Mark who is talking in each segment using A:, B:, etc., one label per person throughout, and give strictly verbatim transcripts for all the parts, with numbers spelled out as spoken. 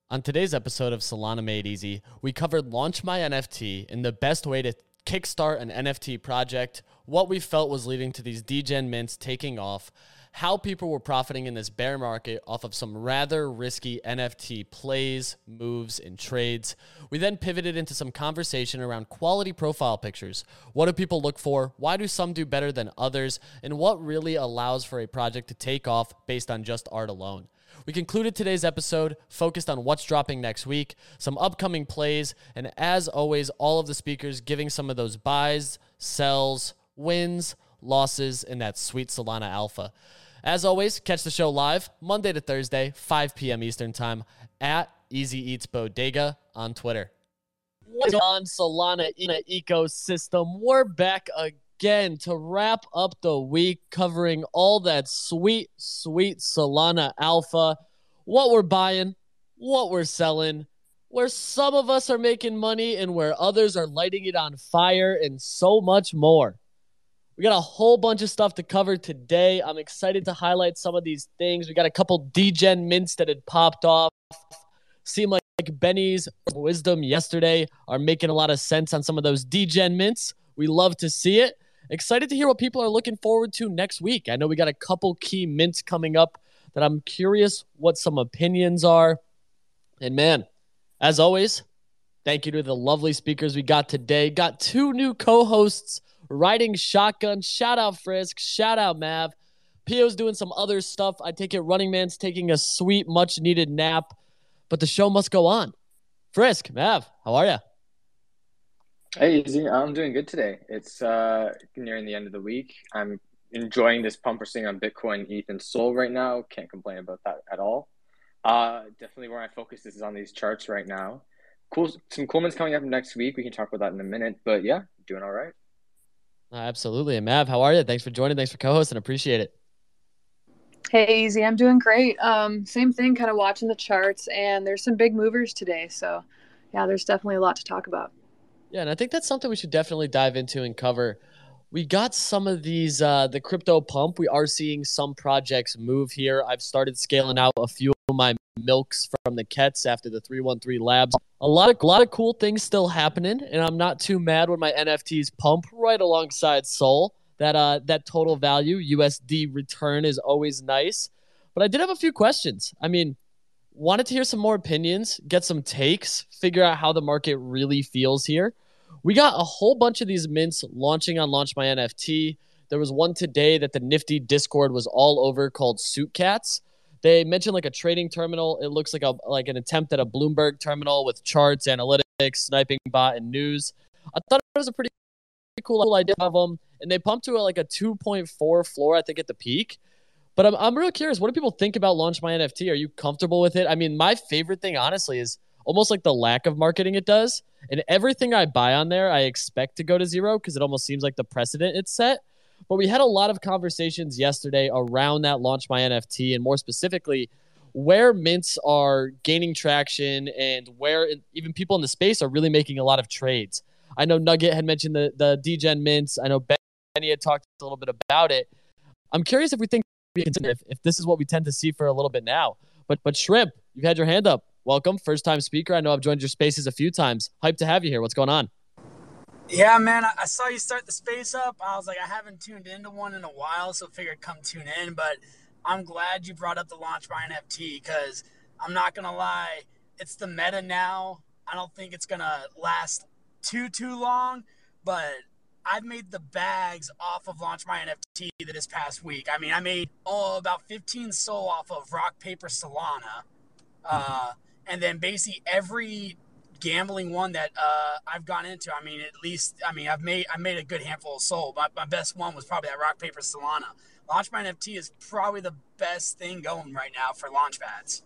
A: On today's episode of Solana Made Easy, we covered Launch My N F T and the best way to kickstart an N F T project, what we felt was leading to these degen mints taking off, how people were profiting in this bear market off of some rather risky N F T plays, moves, and trades. We then pivoted into some conversation around quality profile pictures. What do people look for? Why do some do better than others? And what really allows for a project to take off based on just art alone? We concluded today's episode focused on what's dropping next week, some upcoming plays, and as always, all of the speakers giving some of those buys, sells, wins, losses, and that sweet Solana alpha. As always, catch the show live Monday to Thursday, five p.m. Eastern Time at Easy Eats Bodega on Twitter. What's on Solana in a ecosystem? We're back again to wrap up the week, covering all that sweet, sweet Solana alpha, what we're buying, what we're selling, where some of us are making money and where others are lighting it on fire, and so much more. We got a whole bunch of stuff to cover today. I'm excited to highlight some of these things. We got a couple degen mints that had popped off. Seemed like Benny's wisdom yesterday are making a lot of sense on some of those degen mints. We love to see it. Excited to hear what people are looking forward to next week. I know we got a couple key mints coming up that I'm curious what some opinions are. And man, as always, thank you to the lovely speakers we got today. Got two new co-hosts riding shotgun. Shout out Frisk. Shout out Mav. P O's doing some other stuff. I take it Running Man's taking a sweet, much needed nap, but the show must go on. Frisk, Mav, how are you?
B: Hey, Easy. I'm doing good today. It's uh, nearing the end of the week. I'm enjoying this pump we're seeing on Bitcoin, E T H, and Sol right now. Can't complain about that at all. Uh, definitely where my focus is on these charts right now. Cool. Some cool ones coming up next week. We can talk about that in a minute. But yeah, doing all right.
A: Uh, absolutely. And Mav, how are you? Thanks for joining. Thanks for co-hosting. Appreciate it.
C: Hey, Easy. I'm doing great. Um, same thing, kind of watching the charts, and there's some big movers today. So, yeah, there's definitely a lot to talk about.
A: Yeah, and I think that's something we should definitely dive into and cover. We got some of these, uh, the crypto pump. We are seeing some projects move here. I've started scaling out a few of my milks from the Kets after the three one three labs. A lot of a lot of cool things still happening, and I'm not too mad when my N F Ts pump right alongside Sol. That uh that total value U S D return is always nice. But I did have a few questions. I mean, wanted to hear some more opinions, get some takes, figure out how the market really feels here. We got a whole bunch of these mints launching on Launch My N F T. There was one today that the Nifty Discord was all over called Suitcats. They mentioned like a trading terminal. It looks like a like an attempt at a Bloomberg terminal with charts, analytics, sniping bot, and news. I thought it was a pretty cool idea of them, and they pumped to a, like a two point four floor, I think, at the peak. But I'm I'm real curious. What do people think about Launch My N F T? Are you comfortable with it? I mean, my favorite thing, honestly, is almost like the lack of marketing it does. And everything I buy on there, I expect to go to zero because it almost seems like the precedent it's set. But we had a lot of conversations yesterday around that Launch My N F T, and more specifically, where mints are gaining traction and where even people in the space are really making a lot of trades. I know Nugget had mentioned the, the degen mints. I know Benny had talked a little bit about it. I'm curious if we think if, if this is what we tend to see for a little bit now. But but Shrimp, you've had your hand up. Welcome, first time speaker. I know I've joined your spaces a few times. Hyped to have you here. What's going on?
D: Yeah, man, I saw you start the space up. I was like, I haven't tuned into one in a while, so figured come tune in. But I'm glad you brought up the Launch My N F T because I'm not going to lie, it's the meta now. I don't think it's going to last too, too long, but I've made the bags off of Launch My N F T this past week. I mean, I made oh, about fifteen Sol off of Rock, Paper, Solana. Uh, and then basically every gambling one that uh, I've gone into, I mean, at least, I mean, I've made I made a good handful of Sol. My, my best one was probably that Rock, Paper, Solana. Launch My N F T is probably the best thing going right now for launchpads.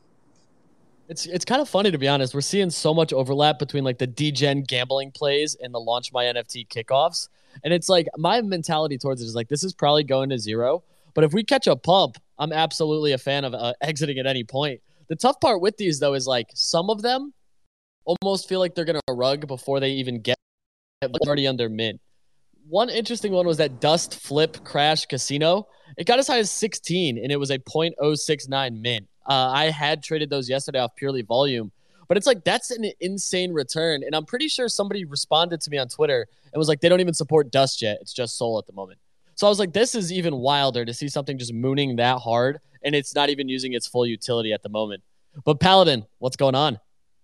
A: It's it's kind of funny, to be honest. We're seeing so much overlap between like the degen gambling plays and the Launch My N F T kickoffs. And it's like my mentality towards it is like, this is probably going to zero. But if we catch a pump, I'm absolutely a fan of uh, exiting at any point. The tough part with these, though, is like some of them almost feel like they're going to rug before they even get already under mint. One interesting one was that Dust Flip Crash Casino. It got as high as sixteen, and it was a point oh six nine mint. Uh, I had traded those yesterday off purely volume. But it's like, that's an insane return. And I'm pretty sure somebody responded to me on Twitter and was like, they don't even support Dust yet. It's just Sol at the moment. So I was like, this is even wilder to see something just mooning that hard, and it's not even using its full utility at the moment. But Paladin, what's going on?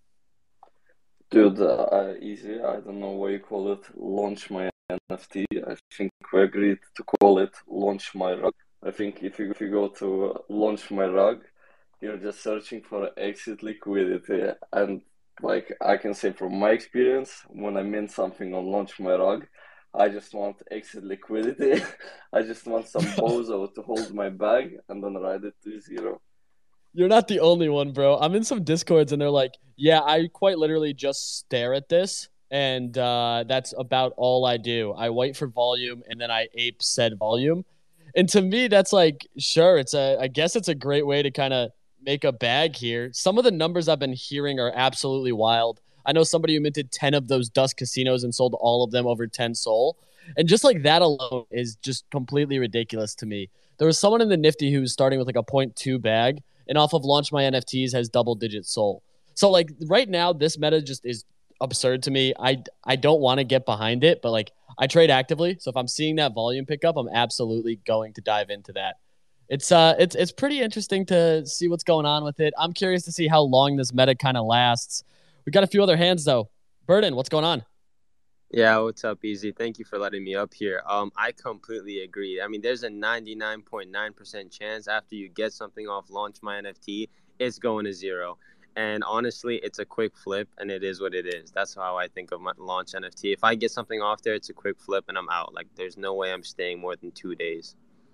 E: Dude, uh, easy. I don't know why you call it launch my N F T. I think we agreed to call it launch my rug. I think if you if you go to uh, launch my rug, you're just searching for exit liquidity. And like I can say from my experience, when I mint something on launch my rug, I just want exit liquidity. I just want some bozo to hold my bag and then ride it to zero.
A: You're not the only one, bro. I'm in some Discords and they're like, yeah, I quite literally just stare at this. And uh, that's about all I do. I wait for volume and then I ape said volume. And to me, that's like, sure, it's a, I guess it's a great way to kind of make a bag here. Some of the numbers I've been hearing are absolutely wild. I know somebody who minted ten of those Dust casinos and sold all of them over ten Sol. And just like that alone is just completely ridiculous to me. There was someone in the Nifty who was starting with like a zero point two bag and off of Launch My N F Ts has double digit Sol. So like right now, this meta just is absurd to me. I, I don't want to get behind it, but like I trade actively. So if I'm seeing that volume pick up, I'm absolutely going to dive into that. It's uh it's it's pretty interesting to see what's going on with it. I'm curious to see how long this meta kind of lasts. We got a few other hands though. Burden, what's going on?
F: Yeah, what's up, Easy? Thank you for letting me up here. Um, I completely agree. I mean, there's a ninety-nine point nine percent chance after you get something off Launch My N F T, it's going to zero. And honestly, it's a quick flip, and it is what it is. That's how I think of my Launch N F T. If I get something off there, it's a quick flip, and I'm out. Like, there's no way I'm staying more than two days.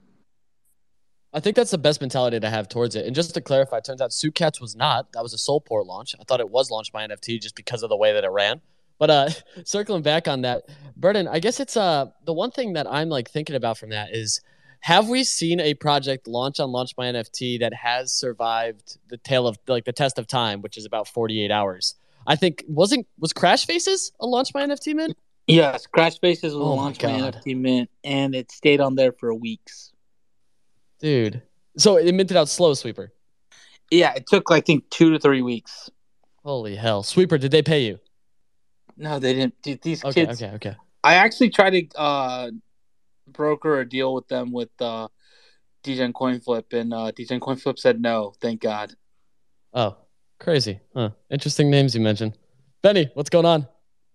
A: I think that's the best mentality to have towards it. And just to clarify, it turns out Suitcats was not. That was a Solport launch. I thought it was Launch My N F T just because of the way that it ran. But uh, circling back on that, Burden, I guess it's uh the one thing that I'm like thinking about from that is, have we seen a project launch on Launch My N F T that has survived the tale of like the test of time, which is about forty-eight hours? I think wasn't was Crash Faces a Launch My N F T mint?
G: Yes, Crash Faces was
A: Oh
G: a
A: my
G: Launch My
A: God.
G: N F T mint, and it stayed on there for weeks.
A: Dude, so it minted out slow, Sweeper.
G: Yeah, it took I think two to three weeks.
A: Holy hell, Sweeper! Did they pay you?
G: No, they didn't. Dude, these
A: Okay,
G: kids.
A: okay, okay.
G: I actually tried to uh, broker a deal with them with uh, D Gen CoinFlip, and uh, D Gen CoinFlip said no. Thank God.
A: Oh, crazy. Huh. Interesting names you mentioned. Benny, what's going on?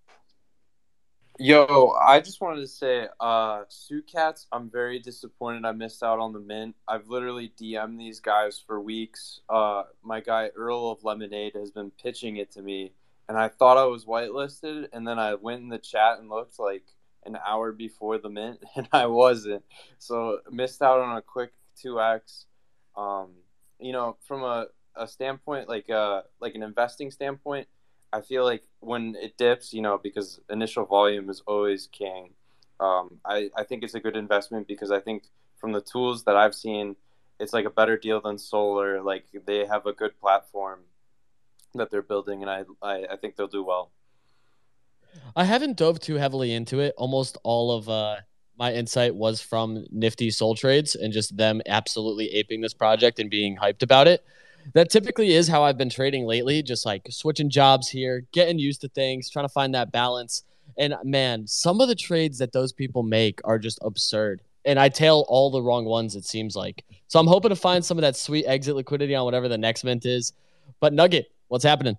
H: Yo, I just wanted to say, uh, Suitcats, I'm very disappointed I missed out on the mint. I've literally D M'd these guys for weeks. Uh, my guy Earl of Lemonade has been pitching it to me, and I thought I was whitelisted, and then I went in the chat and looked like an hour before the mint, and I wasn't. So missed out on a quick two X. Um, you know, from a, a standpoint, like uh, like an investing standpoint, I feel like when it dips, you know, because initial volume is always king, um, I, I think it's a good investment because I think from the tools that I've seen, it's like a better deal than Solar. Like they have a good platform that they're building, and I, I, I think they'll do well.
A: I haven't dove too heavily into it. Almost all of uh, my insight was from Nifty Soul Trades and just them absolutely aping this project and being hyped about it. That typically is how I've been trading lately, just like switching jobs here, getting used to things, trying to find that balance. And man, some of the trades that those people make are just absurd. And I tail all the wrong ones, it seems like. So I'm hoping to find some of that sweet exit liquidity on whatever the next mint is. But Nugget, what's happening?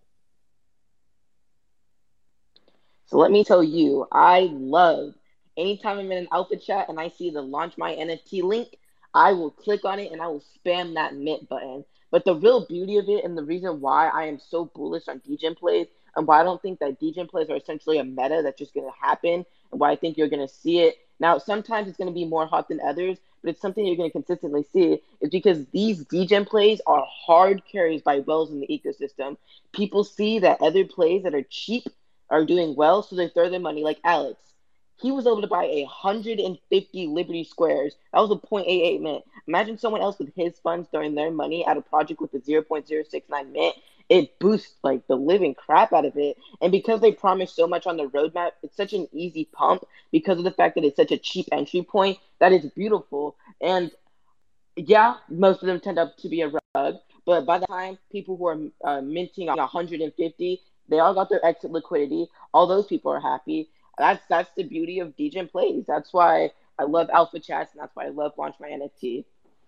I: So let me tell you, I love anytime I'm in an alpha chat and I see the Launch My N F T link, I will click on it and I will spam that mint button. But the real beauty of it and the reason why I am so bullish on degen plays and why I don't think that degen plays are essentially a meta that's just going to happen and why I think you're going to see it. Now, sometimes it's going to be more hot than others, but it's something you're going to consistently see is because these degen plays are hard carries by whales in the ecosystem. People see that other plays that are cheap are doing well, so they throw their money. Like Alex, he was able to buy a one hundred fifty Liberty Squares. That was a zero point eight eight mint. Imagine someone else with his funds throwing their money at a project with a zero point zero six nine mint. It boosts like the living crap out of it. And because they promise so much on the roadmap, it's such an easy pump because of the fact that it's such a cheap entry point that is beautiful. And yeah, most of them tend up to be a rug, But by the time people who are uh, minting one hundred fifty, they all got their exit liquidity. All those people are happy. That's that's the beauty of Degen Plays. That's why I love Alpha Chats, and that's why I love Launch My N F T.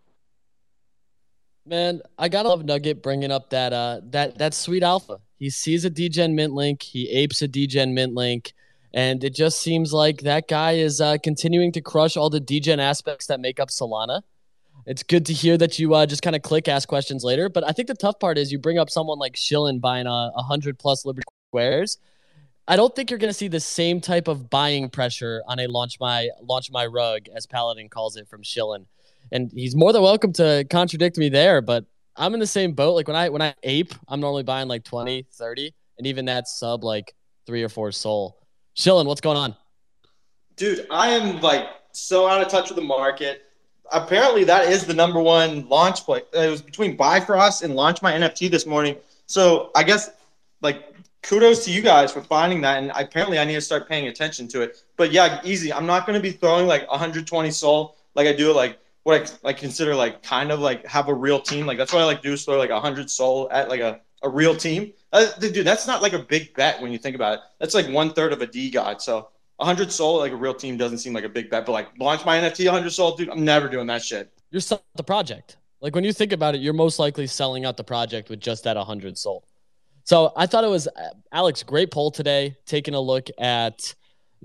A: Man, I gotta love Nugget bringing up that uh that that sweet alpha. He sees a Degen mint link, he apes a Degen mint link, and it just seems like that guy is uh, continuing to crush all the Degen aspects that make up Solana. It's good to hear that you uh, just kind of click, ask questions later. But I think the tough part is you bring up someone like Shilin buying a, a hundred plus Liberty Squares. I don't think you're going to see the same type of buying pressure on a launch my launch my rug, as Paladin calls it, from Shilin. And he's more than welcome to contradict me there, but I'm in the same boat. Like when I when I ape, I'm normally buying like twenty, thirty, and even that's sub like three or four soul. Shilin, what's going on?
J: Dude, I am like so out of touch with the market. Apparently, that is the number one launch play. It was between Bifrost and Launch My N F T this morning. So I guess like kudos to you guys for finding that, and apparently I need to start paying attention to it. But yeah, easy. I'm not going to be throwing like one hundred twenty soul like I do like what I like consider like kind of like have a real team. Like that's what I like to do is throw like one hundred soul at like a, a real team. Uh, dude, that's not like a big bet when you think about it. That's like one third of a D God. So one hundred soul like a real team doesn't seem like a big bet. But like launch my N F T one hundred soul, dude, I'm never doing that shit.
A: You're selling the project. Like when you think about it, you're most likely selling out the project with just that one hundred soul. So I thought it was, Alex, great poll today, taking a look at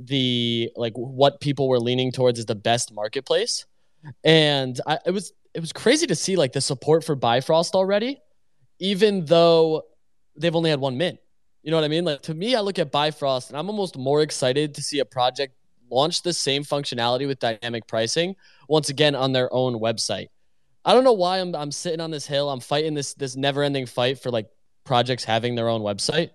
A: the, like what people were leaning towards as the best marketplace. And I, it was, it was crazy to see like the support for Bifrost already, even though they've only had one mint. You know what I mean? Like to me, I look at Bifrost and I'm almost more excited to see a project launch the same functionality with dynamic pricing once again on their own website. I don't know why I'm, I'm sitting on this hill. I'm fighting this, this never ending fight for like projects having their own website,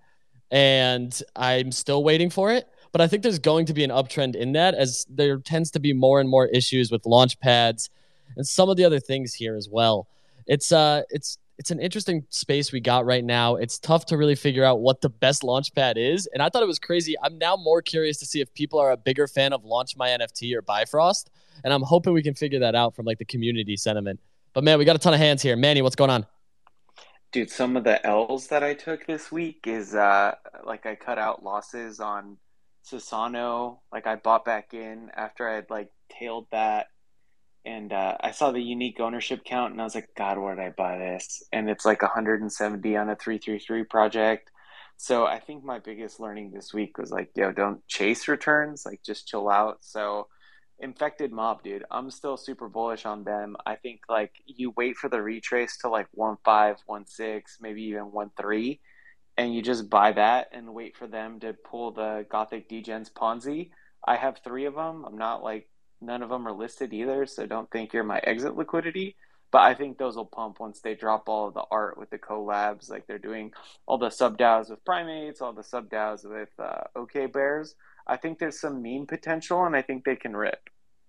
A: and I'm still waiting for it. But I think there's going to be an uptrend in that, as there tends to be more and more issues with launch pads and some of the other things here as well. It's uh, it's it's an interesting space we got right now. It's tough to really figure out what the best launch pad is, and I thought it was crazy. I'm now more curious to see if people are a bigger fan of Launch My N F T or Bifrost, and I'm hoping we can figure that out from like the community sentiment. But man, we got a ton of hands here. Manny, what's going on?
K: Dude, some of the L's that I took this week is uh like I cut out losses on Susano. Like I bought back in after I had like tailed that, and uh, I saw the unique ownership count and I was like, God, where did I buy this? And it's like one hundred seventy on a three three three project. So I think my biggest learning this week was like, yo, don't chase returns, like just chill out. So Infected Mob, dude, I'm still super bullish on them. I think like you wait for the retrace to like one five, one six, maybe even one three, and you just buy that and wait for them to pull the Gothic Degens Ponzi. I have three of them. I'm not like, none of them are listed either, so don't think you're my exit liquidity. But I think those will pump once they drop all of the art with the collabs. Like they're doing all the sub DAOs with Primates, all the sub DAOs with uh, OK Bears. I think there's some meme potential, and I think they can rip.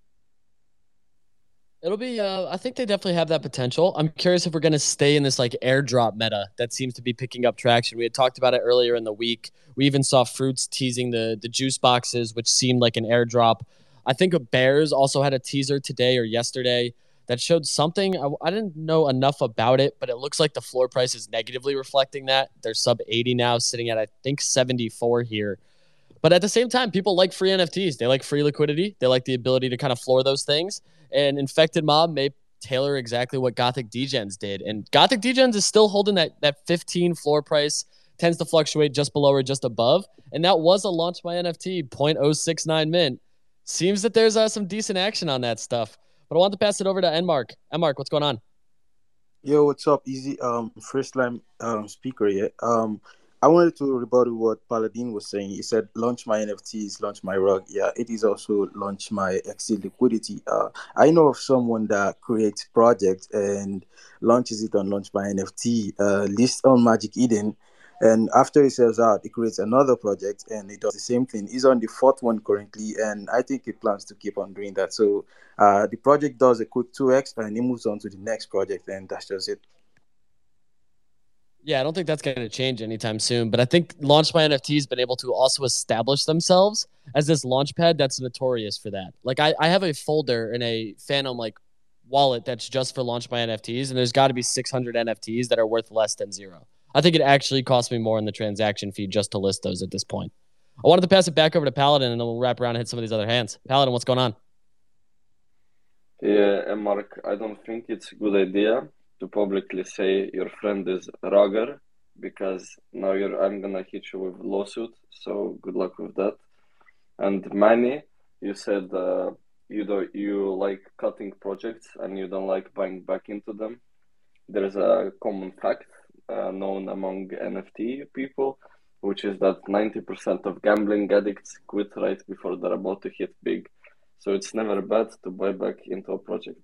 A: It'll be, uh, I think they definitely have that potential. I'm curious if we're going to stay in this like airdrop meta that seems to be picking up traction. We had talked about it earlier in the week. We even saw Fruits teasing the, the juice boxes, which seemed like an airdrop. I think Bears also had a teaser today or yesterday that showed something. I, I didn't know enough about it, but it looks like the floor price is negatively reflecting that. They're sub eighty now, sitting at, I think, seventy-four here. But at the same time, people like free N F Ts. They like free liquidity. They like the ability to kind of floor those things. And Infected Mob may tailor exactly what Gothic Degens did. And Gothic Degens is still holding that that fifteen floor price, tends to fluctuate just below or just above. And that was a Launch My N F T, zero point zero six nine mint. Seems that there's uh, some decent action on that stuff. But I want to pass it over to Enmark. Enmark, what's going on?
L: Yo, what's up? Easy. Um, first time um speaker yet. Um, I wanted to rebuttal what Paladin was saying. He said, launch my N F Ts, launch my rug. Yeah, it is also launch my exit liquidity. Uh, I know of someone that creates projects and launches it on Launch My N F T, uh, lists on Magic Eden. And after it sells out, it creates another project and it does the same thing. He's on the fourth one currently, and I think he plans to keep on doing that. So uh, the project does a quick two X and he moves on to the next project, and that's just it.
A: Yeah, I don't think that's going to change anytime soon, but I think Launch My N F T has been able to also establish themselves as this launch pad that's notorious for that. Like I, I have a folder in a Phantom like wallet that's just for Launch My N F Ts, and there's got to be six hundred N F Ts that are worth less than zero. I think it actually costs me more in the transaction fee just to list those at this point. I wanted to pass it back over to Paladin, and then we'll wrap around and hit some of these other hands. Paladin, what's going on?
E: Yeah, and Mark, I don't think it's a good idea to publicly say your friend is Rugger, because now you're I'm gonna hit you with a lawsuit. So good luck with that. And Manny, you said uh, you do you like cutting projects and you don't like buying back into them. There's a common fact uh, known among N F T people, which is that ninety percent of gambling addicts quit right before they're about to hit big. So it's never bad to buy back into a project.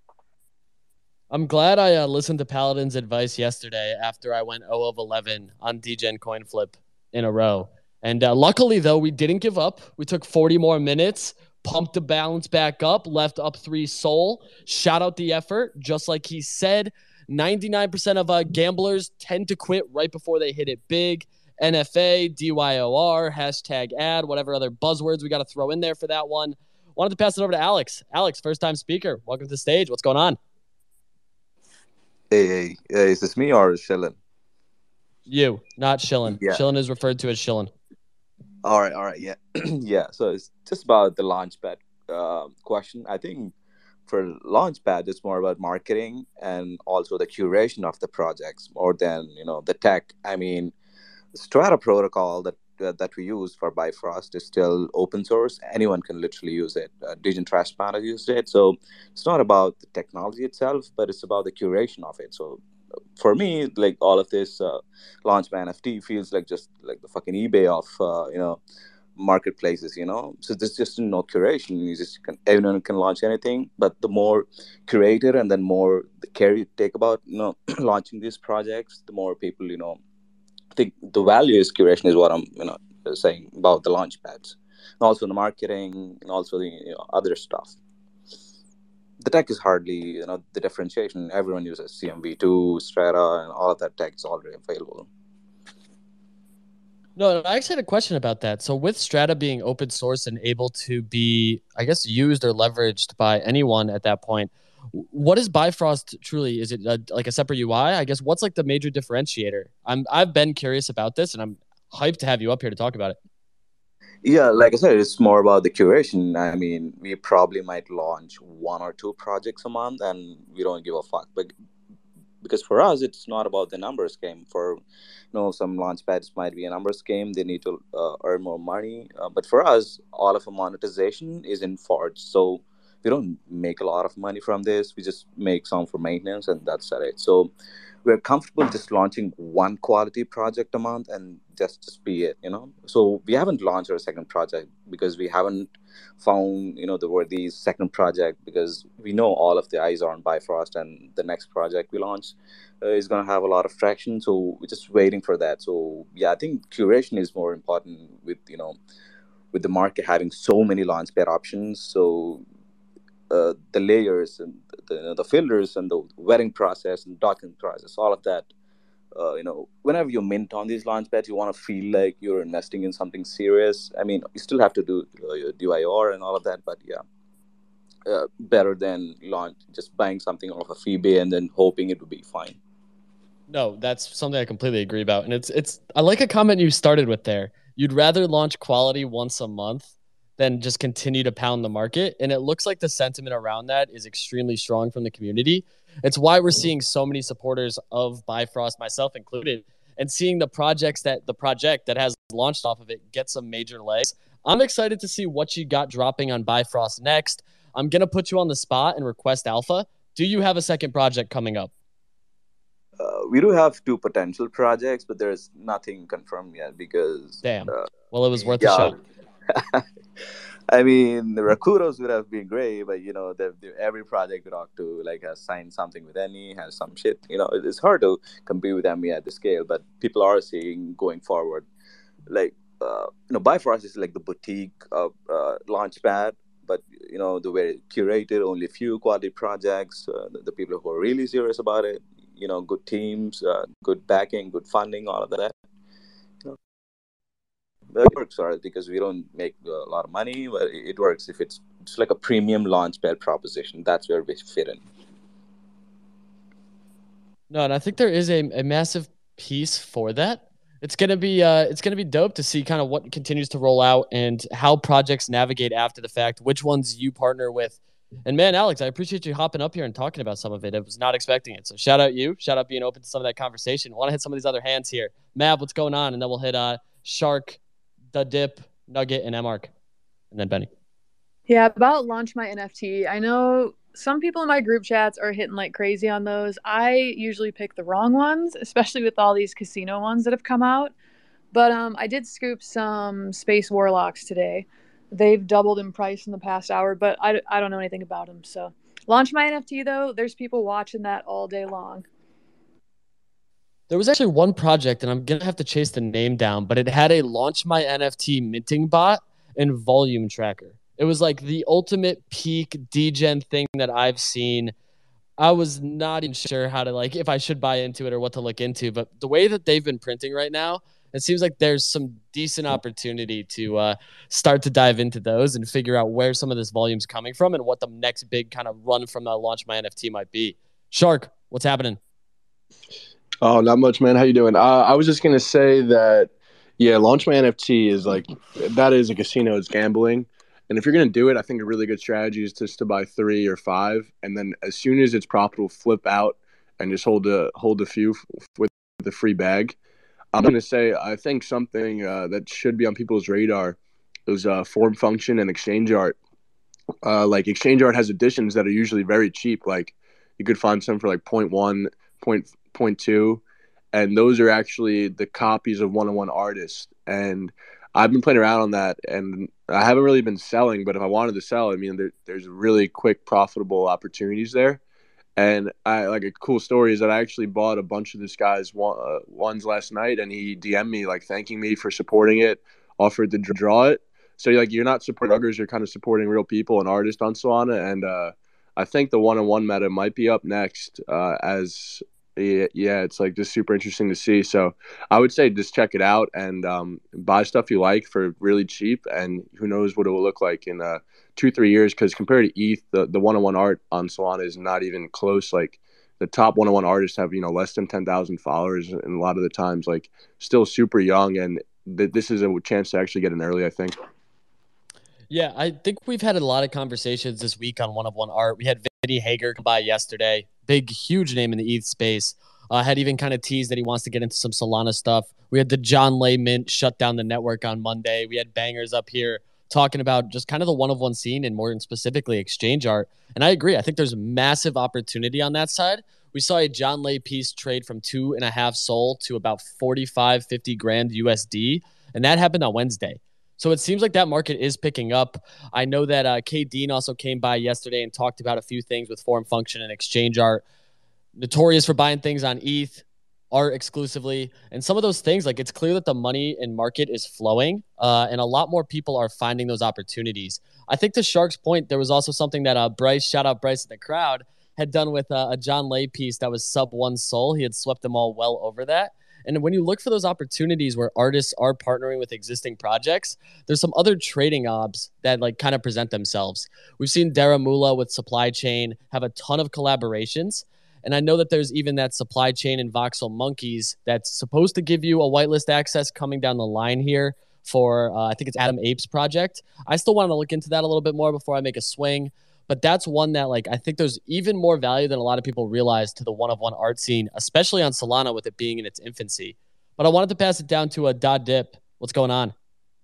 A: I'm glad I uh, listened to Paladin's advice yesterday after I went zero of eleven on D Gen CoinFlip in a row. And uh, luckily, though, we didn't give up. We took forty more minutes, pumped the balance back up, left up three Sol. Shout out the effort. Just like he said, ninety-nine percent of uh, gamblers tend to quit right before they hit it big. N F A, D Y O R, hashtag ad, whatever other buzzwords we got to throw in there for that one. Wanted to pass it over to Alex. Alex, first-time speaker. Welcome to the stage. What's going on?
M: Hey, hey, hey, is this me or Shilin?
A: You, not Shillin.
M: Yeah.
A: Shillin is referred to as Shillin.
M: All right, all right, yeah. Yeah, so it's just about the Launchpad uh, question. I think for Launchpad, it's more about marketing and also the curation of the projects more than, you know, the tech. I mean, Strata protocol that uh, that we use for Bifrost is still open source. Anyone can literally use it. Uh, Degen Trash Panda used it. So it's not about the technology itself, but it's about the curation of it. So for me, like all of this uh, Launch My N F T feels like just like the fucking eBay of, uh, you know, marketplaces, you know. So there's just no curation. You just can, everyone can launch anything, but the more curated and then more the care you take about, you know, launching these projects, the more people, you know, I think the value is curation is what I'm, you know, saying about the launch pads, and also the marketing and also the, you know, other stuff. The tech is hardly, you know, the differentiation. Everyone uses C M V two, Strata, and all of that tech is already available.
A: No, I actually had a question about that. So with Strata being open source and able to be, I guess, used or leveraged by anyone at that point, what is Bifrost truly? Is it a, like a separate U I? I guess what's like the major differentiator? I'm I've been curious about this, and I'm hyped to have you up here to talk about it.
M: Yeah, like I said, it's more about the curation. I mean, we probably might launch one or two projects a month, and we don't give a fuck. But because for us, it's not about the numbers game. For, you know, some launch pads might be a numbers game. They need to uh, earn more money. Uh, but for us, all of the monetization is in Forge. So we don't make a lot of money from this. We just make some for maintenance, and that's it. So we're comfortable just launching one quality project a month and just, just be it, you know. So we haven't launched our second project because we haven't found, you know, the worthy second project, because we know all of the eyes are on Bifrost, and the next project we launch uh, is going to have a lot of traction. So we're just waiting for that. So yeah, I think curation is more important with, you know, with the market having so many launchpad options. So Uh, the layers and the, the filters and the vetting process and docking process, all of that. Uh, you know, whenever you mint on these launchpads, you want to feel like you're investing in something serious. I mean, you still have to do uh, your D Y R and all of that, but yeah, uh, better than launch just buying something off of eBay and then hoping it would be fine.
A: No, that's something I completely agree about, and it's it's. I like a comment you started with there. You'd rather launch quality once a month than just continue to pound the market. And it looks like the sentiment around that is extremely strong from the community. It's why we're seeing so many supporters of Bifrost, myself included, and seeing the projects that the project that has launched off of it get some major legs. I'm excited to see what you got dropping on Bifrost next. I'm going to put you on the spot and request alpha. Do you have a second project coming up?
M: Uh, we do have two potential projects, but there's nothing confirmed yet because...
A: Damn.
M: Uh,
A: well, it was worth
M: yeah.
A: a shot.
M: I mean, the Rakudos would have been great, but, you know, they've, they've, every project we talk to, like, has signed something with Any, has some shit. You know, it's hard to compete with Emmy at the scale, but people are seeing going forward. Like, uh, you know, Bifrost is like the boutique of uh, Launchpad, but, you know, the way curated, only a few quality projects, uh, the, the people who are really serious about it, you know, good teams, uh, good backing, good funding, all of that. It works, all right, because we don't make a lot of money, but it works if it's just like a premium launchpad proposition. That's where we fit in.
A: No, and I think there is a, a massive piece for that. It's gonna be uh, it's gonna be dope to see kind of what continues to roll out and how projects navigate after the fact, which ones you partner with. And man, Alex, I appreciate you hopping up here and talking about some of it. I was not expecting it. So shout out you. Shout out being open to some of that conversation. I want to hit some of these other hands here. Mav, what's going on? And then we'll hit uh, Shark, The Dip, Nugget, and M-Ark. And then Benny.
C: Yeah, about Launch My N F T. I know some people in my group chats are hitting like crazy on those. I usually pick the wrong ones, especially with all these casino ones that have come out. But um, I did scoop some Space Warlocks today. They've doubled in price in the past hour, but I, I don't know anything about them. So Launch My N F T, though, there's people watching that all day long.
A: There was actually one project, and I'm going to have to chase the name down, but it had a Launch My N F T minting bot and volume tracker. It was like the ultimate peak degen thing that I've seen. I was not even sure how to, like, if I should buy into it or what to look into, but the way that they've been printing right now, it seems like there's some decent opportunity to uh, start to dive into those and figure out where some of this volume's coming from and what the next big kind of run from uh, Launch My N F T might be. Shark, what's happening?
N: Oh, not much, man. How you doing? Uh, I was just gonna say that, yeah, Launch My N F T is like, that is a casino. It's gambling, and if you're gonna do it, I think a really good strategy is just to buy three or five, and then as soon as it's profitable, flip out and just hold a hold a few f- with the free bag. I'm going to say I think something uh, that should be on people's radar is uh, form function and exchange art. Uh, like exchange art has editions that are usually very cheap. Like you could find some for like point one, point point two, and those are actually the copies of one-on-one artists. And I've been playing around on that, and I haven't really been selling. But if I wanted to sell, I mean, there, there's really quick, profitable opportunities there. And I like a cool story is that I actually bought a bunch of this guy's one, uh, ones last night, and he D M'd me like thanking me for supporting it, offered to draw it. So like you're not supporting ruggers, you're kind of supporting real people and artists on Solana. And uh, I think the one-on-one meta might be up next. Uh, as yeah, yeah, it's like just super interesting to see. So I would say just check it out and um, buy stuff you like for really cheap, and who knows what it will look like in uh two, three years, because compared to E T H, the, the one-on-one art on Solana is not even close. Like the top one-on-one artists have, you know, less than ten thousand followers, and a lot of the times, like still super young, and th- this is a chance to actually get in early, I think.
A: Yeah, I think we've had a lot of conversations this week on one-of-one art. We had Vinny Hager come by yesterday, big, huge name in the E T H space. Uh, had even kind of teased that he wants to get into some Solana stuff. We had the John Lay Mint shut down the network on Monday. We had bangers up here talking about just kind of the one-of-one scene and more specifically exchange art. And I agree. I think there's massive opportunity on that side. We saw a John Lay piece trade from two and a half sol to about forty-five, fifty grand U S D. And that happened on Wednesday. So it seems like that market is picking up. I know that uh, K. Dean also came by yesterday and talked about a few things with form function and exchange art. Notorious for buying things on E T H, art exclusively, and some of those things, like it's clear that the money in market is flowing, uh, and a lot more people are finding those opportunities. I think to Shark's point, there was also something that uh, Bryce, shout out Bryce in the crowd, had done with uh, a John Lay piece that was sub one sol. He had swept them all well over that. And when you look for those opportunities where artists are partnering with existing projects, there's some other trading obs that like kind of present themselves. We've seen Daramula with Supply Chain have a ton of collaborations. And I know that there's even that Supply Chain and Voxel Monkeys that's supposed to give you a whitelist access coming down the line here for, uh, I think it's Adam Apes project. I still want to look into that a little bit more before I make a swing. But that's one that, like, I think there's even more value than a lot of people realize to the one-of-one art scene, especially on Solana with it being in its infancy. But I wanted to pass it down to a Dot Dip. What's going on?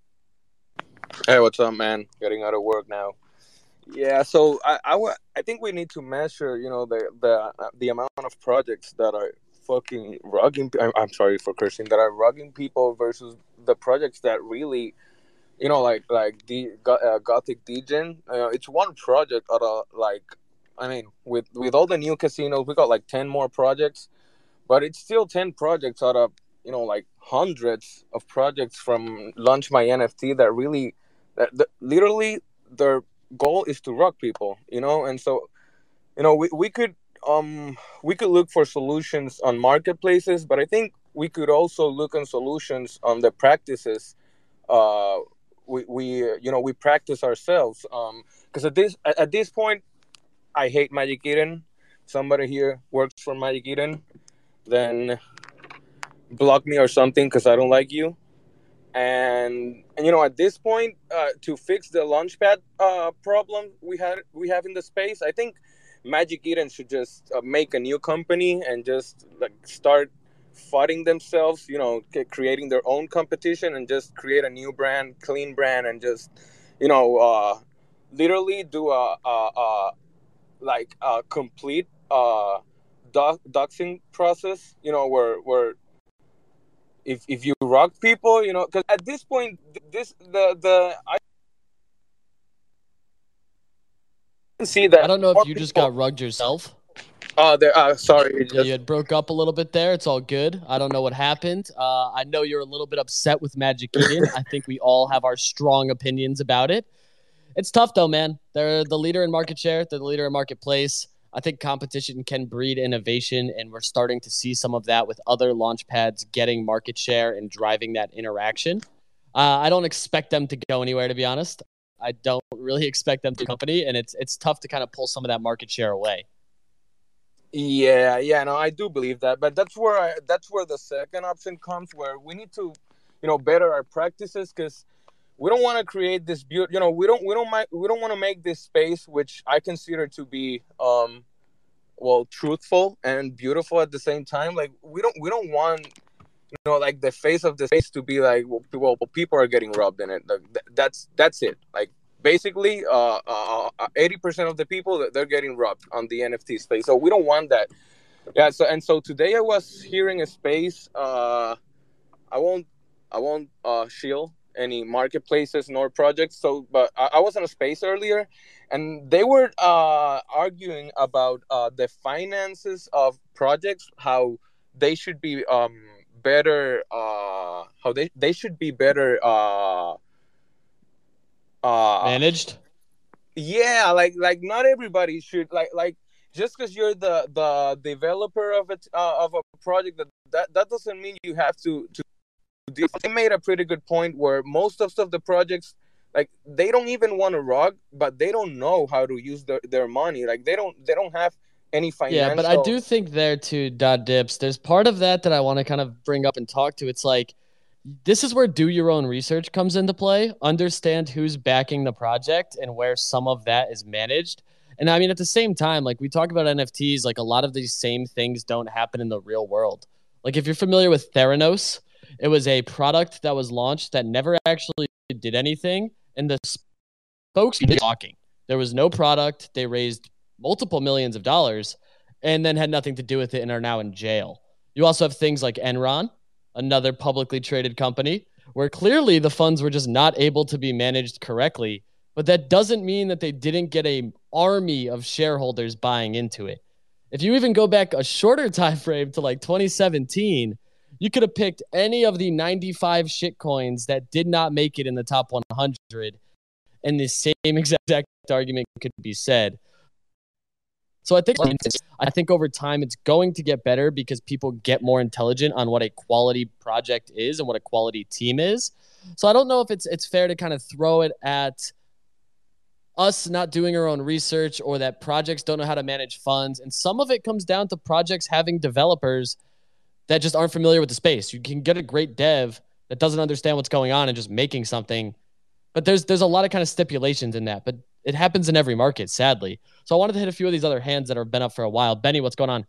O: Hey, what's up, man? Getting out of work now. Yeah, so I, I, I think we need to measure, you know, the the the amount of projects that are fucking rugging. I'm, I'm sorry for cursing. That are rugging people versus the projects that really, you know, like like the uh, Gothic Degen. Uh, it's one project out of like, I mean, with with all the new casinos, we got like ten more projects, but it's still ten projects out of, you know, like hundreds of projects from Launch My N F T that really, that, that literally their goal is to rock people, you know. And so, you know, we, we could um we could look for solutions on marketplaces, but I think we could also look on solutions on the practices uh we, we uh, you know, we practice ourselves, um because at this at, at this point I hate Magic Eden. Somebody here works for Magic Eden, then block me or something because I don't like you. And and you know, at this point, uh, to fix the launchpad uh, problem we had we have in the space, I think Magic Eden should just uh, make a new company and just like start fighting themselves. You know, c- creating their own competition and just create a new brand, clean brand, and just you know, uh, literally do a, a, a like a complete uh, doc- doxing process. You know, where where if if you rock people, you know, because at this point, this the the I can see
A: I
O: that
A: don't know if
O: more
A: you just
O: people.
A: got rugged yourself.
O: Uh, there. Uh, sorry.
A: Yeah, you had broke up a little bit there. It's all good. I don't know what happened. Uh, I know you're a little bit upset with Magic Eden. I think we all have our strong opinions about it. It's tough though, man. They're the leader in market share. They're the leader in marketplace. I think competition can breed innovation, and we're starting to see some of that with other launch pads getting market share and driving that interaction. Uh, I don't expect them to go anywhere, to be honest. I don't really expect them to company, and it's it's tough to kind of pull some of that market share away.
O: Yeah, yeah, no, I do believe that, but that's where I, that's where the second option comes, where we need to, you know, better our practices because we don't want to create this beauty. You know, we don't we don't mi- we don't want to make this space, which I consider to be, um, well, truthful and beautiful at the same time. Like we don't we don't want, you know, like the face of the space to be like, well, well people are getting robbed in it. Like, th- that's that's it. Like basically, uh, uh, eighty percent of the people they're getting robbed on the N F T space. So we don't want that. Yeah. So and so today I was hearing a space. Uh, I won't I won't uh, shield any marketplaces nor projects. So, but I, I was in a space earlier, and they were uh, arguing about uh, the finances of projects, how they should be um, better, uh, how they, they should be better uh, uh,
A: Managed?
O: yeah, like like not everybody should like like just because you're the the developer of it uh, of a project that, that that doesn't mean you have to to they made a pretty good point where most of stuff the projects like they don't even want to rug, but they don't know how to use their, their money. Like they don't they don't have any
A: Yeah, but I
O: financial.
A: do think there too, Dot Dips, there's part of that that I want to kind of bring up and talk to. It's like, this is where do your own research comes into play. Understand who's backing the project and where some of that is managed. And I mean, at the same time, like we talk about N F Ts, like a lot of these same things don't happen in the real world. Like if you're familiar with Theranos, it was a product that was launched that never actually did anything. And the folks were talking. There was no product. They raised multiple millions of dollars and then had nothing to do with it and are now in jail. You also have things like Enron, another publicly traded company, where clearly the funds were just not able to be managed correctly. But that doesn't mean that they didn't get an army of shareholders buying into it. If you even go back a shorter time frame to like twenty seventeen, you could have picked any of the ninety-five shitcoins that did not make it in the top one hundred, and the same exact argument could be said. So I think I think over time it's going to get better because people get more intelligent on what a quality project is and what a quality team is. So I don't know if it's it's fair to kind of throw it at us not doing our own research or that projects don't know how to manage funds. And some of it comes down to projects having developers that just aren't familiar with the space. You can get a great dev that doesn't understand what's going on and just making something. But there's there's a lot of kind of stipulations in that. But it happens in every market, sadly. So I wanted to hit a few of these other hands that have been up for a while. Benny, what's going on?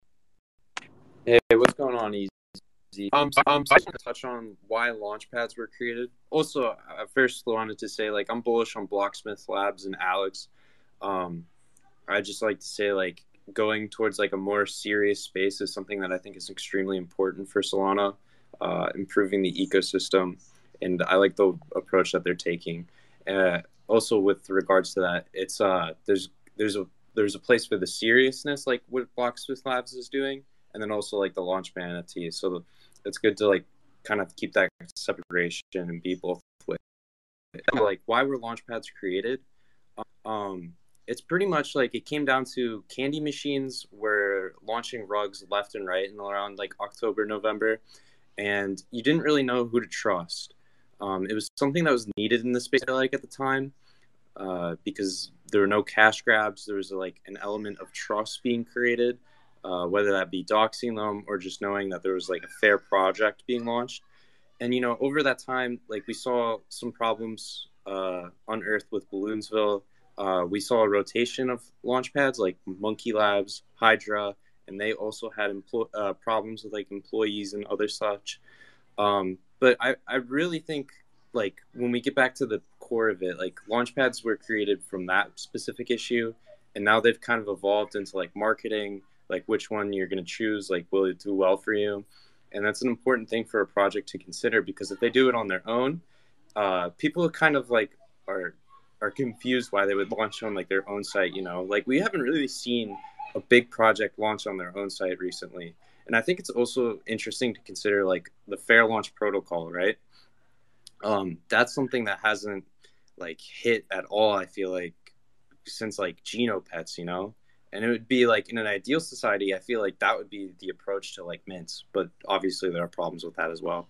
H: Hey, what's going on, Easy? Um, so, um, so I just want to touch on why launchpads were created. Also, I first wanted to say, like, I'm bullish on Blocksmith Labs and Alex. Um, I just like to say, like, going towards like a more serious space is something that I think is extremely important for Solana, uh, improving the ecosystem, and I like the approach that they're taking. Uh, also, with regards to that, it's uh, there's there's a there's a place for the seriousness, like what Blocksmith Labs is doing, and then also like the Launchpad N F T. So it's good to like kind of keep that separation and be both ways. Like, why were launchpads created? Um, it's pretty much like it came down to candy machines were launching rugs left and right in around like October, November, and you didn't really know who to trust. Um, it was something that was needed in the space, I like, at the time, uh, because there were no cash grabs. There was like an element of trust being created. uh, whether that be doxing them or just knowing that there was like a fair project being launched. And, you know, over that time, like we saw some problems uh, unearthed with Balloonsville. Uh, we saw a rotation of launch pads like Monkey Labs, Hydra, and they also had empl- uh, problems with like employees and other such. Um, but I, I really think like when we get back to the core of it, like launch pads were created from that specific issue. And now they've kind of evolved into like marketing, like which one you're going to choose, like will it do well for you? And that's an important thing for a project to consider, because if they do it on their own, uh, people kind of like are are confused why they would launch on like their own site. You know, like we haven't really seen a big project launch on their own site recently. And I think it's also interesting to consider like the fair launch protocol, right? Um, that's something that hasn't like hit at all, I feel like, since like Genopets, you know? And it would be like in an ideal society, I feel like that would be the approach to like mints. But obviously there are problems with that as well.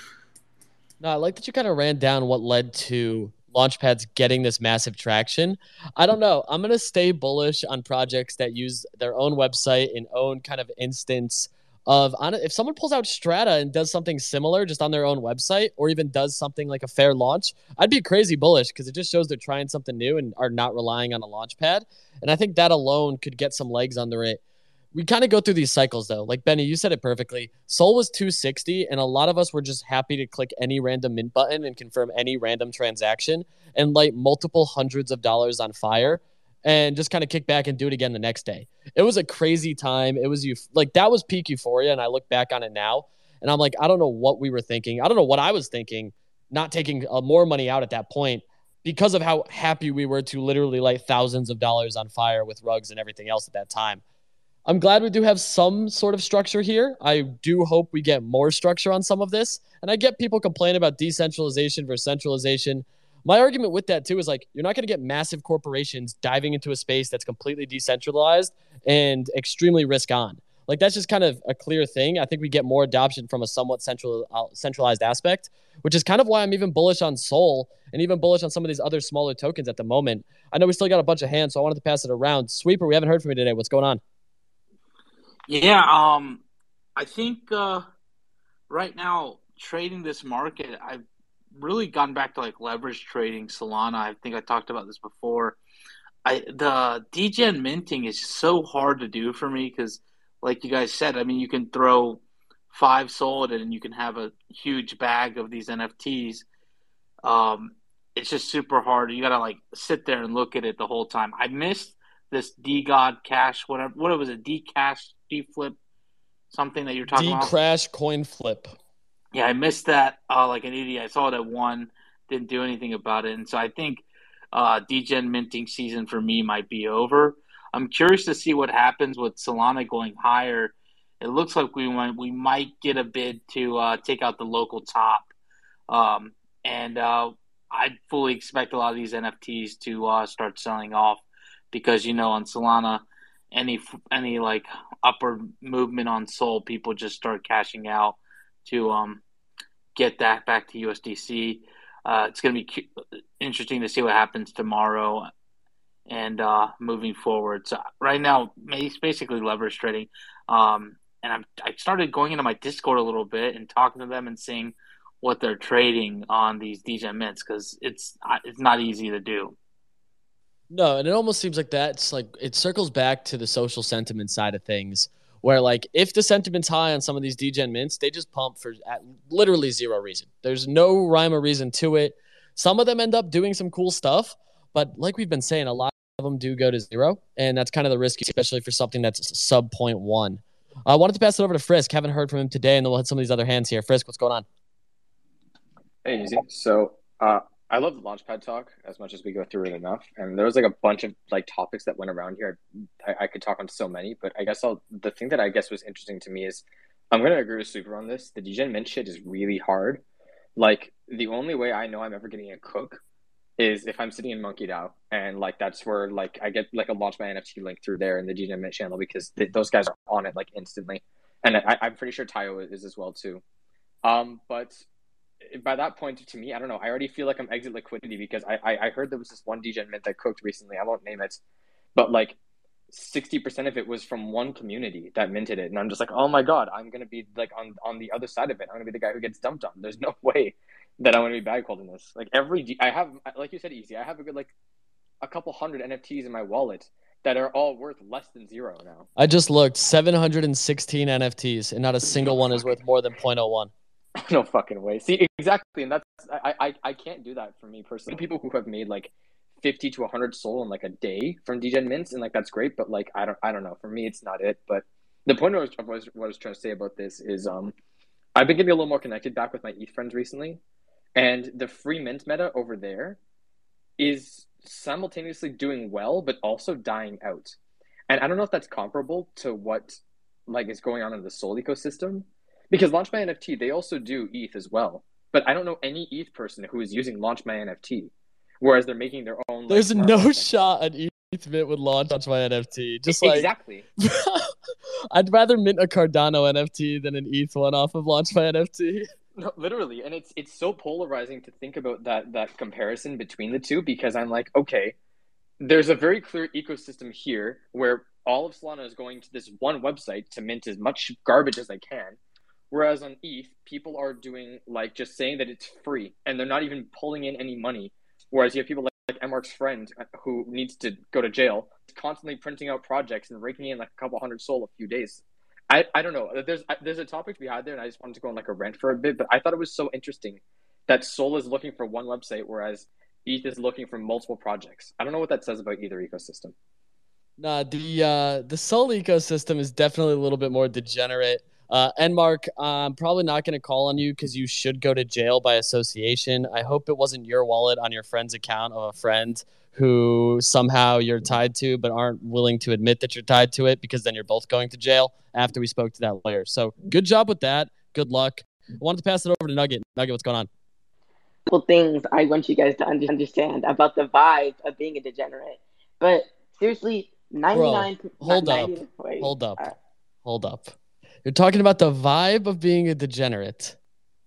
A: No, I like that you kind of ran down what led to Launchpad's getting this massive traction. I don't know. I'm going to stay bullish on projects that use their own website and own kind of instance of on if someone pulls out Strata and does something similar just on their own website, or even does something like a fair launch, I'd be crazy bullish, because it just shows they're trying something new and are not relying on a Launchpad. And I think that alone could get some legs under it. We kind of go through these cycles though. Like Benny, you said it perfectly. Sol was two sixty, and a lot of us were just happy to click any random mint button and confirm any random transaction and light multiple hundreds of dollars on fire and just kind of kick back and do it again the next day. It was a crazy time. It was you like that was peak euphoria, and I look back on it now and I'm like, I don't know what we were thinking. I don't know what I was thinking, not taking uh, more money out at that point, because of how happy we were to literally light thousands of dollars on fire with rugs and everything else at that time. I'm glad we do have some sort of structure here. I do hope we get more structure on some of this. And I get people complaining about decentralization versus centralization. My argument with that too is like, you're not going to get massive corporations diving into a space that's completely decentralized and extremely risk on. Like that's just kind of a clear thing. I think we get more adoption from a somewhat central uh, centralized aspect, which is kind of why I'm even bullish on Sol and even bullish on some of these other smaller tokens at the moment. I know we still got a bunch of hands, so I wanted to pass it around. Sweeper, we haven't heard from you today. What's going on?
G: Yeah, um, I think uh, right now trading this market, I've really gone back to like leverage trading Solana. I think I talked about this before. I the degen minting is so hard to do for me because, like you guys said, I mean, you can throw five sold and you can have a huge bag of these N F Ts. Um, it's just super hard. You gotta like sit there and look at it the whole time. I missed this D-God Cash, whatever. What was it? D-Cash, D-Flip, something that you're talking about?
A: D-Crash Coin Flip.
G: Yeah, I missed that uh, like an idiot. I saw it at one, didn't do anything about it. And so I think uh, degen minting season for me might be over. I'm curious to see what happens with Solana going higher. It looks like we might, we might get a bid to uh, take out the local top. Um, and uh, I fully expect a lot of these N F Ts to uh, start selling off. Because, you know, on Solana, any any like upward movement on Sol, people just start cashing out to um get that back to U S D C. Uh, it's going to be cu- interesting to see what happens tomorrow and uh, moving forward. So right now, it's basically leverage trading. Um, and I'm, I started going into my Discord a little bit and talking to them and seeing what they're trading on these degen mints, because it's it's not easy to do.
A: No, and it almost seems like that's like it circles back to the social sentiment side of things, where like if the sentiment's high on some of these degen mints, they just pump for at literally zero reason. There's no rhyme or reason to it. Some of them end up doing some cool stuff, but like we've been saying, a lot of them do go to zero, and that's kind of the risky, especially for something that's sub point one. I wanted to pass it over to Frisk. Haven't heard from him today, and then we'll hit some of these other hands here. Frisk, what's going on?
B: Hey, Easy. So, uh, I love the Launchpad talk as much as we go through it enough. And there was like a bunch of like topics that went around here. I, I could talk on so many, but I guess I'll, the thing that I guess was interesting to me is I'm going to agree with Super on this. The degen mint shit is really hard. Like the only way I know I'm ever getting a cook is if I'm sitting in Monkey DAO, and like that's where like I get like a launch my N F T link through there in the degen mint channel, because th- those guys are on it like instantly. And I, I'm pretty sure Tayo is as well too. Um, but by that point, to me, I don't know. I already feel like I'm exit liquidity, because I, I I heard there was this one degen mint that cooked recently. I won't name it, but like sixty percent of it was from one community that minted it. And I'm just like, oh my God, I'm going to be like on, on the other side of it. I'm going to be the guy who gets dumped on. There's no way that I'm going to be bad holding this. Like every, I have, like you said, Easy, I have a good, like a couple hundred N F Ts in my wallet that are all worth less than zero now.
A: I just looked, seven hundred sixteen N F Ts, and not a single one is worth more than zero point zero one.
B: No fucking way. See, exactly. And that's, I, I, I can't do that for me personally. People who have made like fifty to one hundred SOL in like a day from degen mints, and like that's great, but like I don't I don't know, for me it's not it. But the point I was, was what I was trying to say about this is um I've been getting a little more connected back with my E T H friends recently, and the free mint meta over there is simultaneously doing well but also dying out. And I don't know if that's comparable to what like is going on in the SOL ecosystem, because LaunchMyNFT, they also do E T H as well, but I don't know any E T H person who is using LaunchMyNFT. Whereas they're making their own. Like,
A: There's no shot an E T H mint would launch my N F T. Just like
B: exactly.
A: I'd rather mint a Cardano N F T than an E T H one off of Launch My N F T.
B: No, literally, and it's it's so polarizing to think about that that comparison between the two, because I'm like, okay, there's a very clear ecosystem here where all of Solana is going to this one website to mint as much garbage as they can, whereas on E T H, people are doing like just saying that it's free and they're not even pulling in any money. Whereas you have people like, like Emark's friend who needs to go to jail, constantly printing out projects and raking in like a couple hundred SOL a few days. I, I don't know. There's there's a topic to be had there, and I just wanted to go on like a rant for a bit. But I thought it was so interesting that SOL is looking for one website, whereas E T H is looking for multiple projects. I don't know what that says about either ecosystem.
A: Nah, the uh, the SOL ecosystem is definitely a little bit more degenerate. Uh, Enmark, I'm probably not going to call on you because you should go to jail by association. I hope it wasn't your wallet on your friend's account of a friend who somehow you're tied to but aren't willing to admit that you're tied to it, because then you're both going to jail after we spoke to that lawyer. So good job with that. Good luck. I wanted to pass it over to Nugget. Nugget, what's going on?
I: Couple things I want you guys to understand about the vibe of being a degenerate. But seriously, ninety-nine
A: Bro, hold up.
I: ninety wait,
A: Hold up.
I: uh,
A: Hold up. You're talking about the vibe of being a degenerate.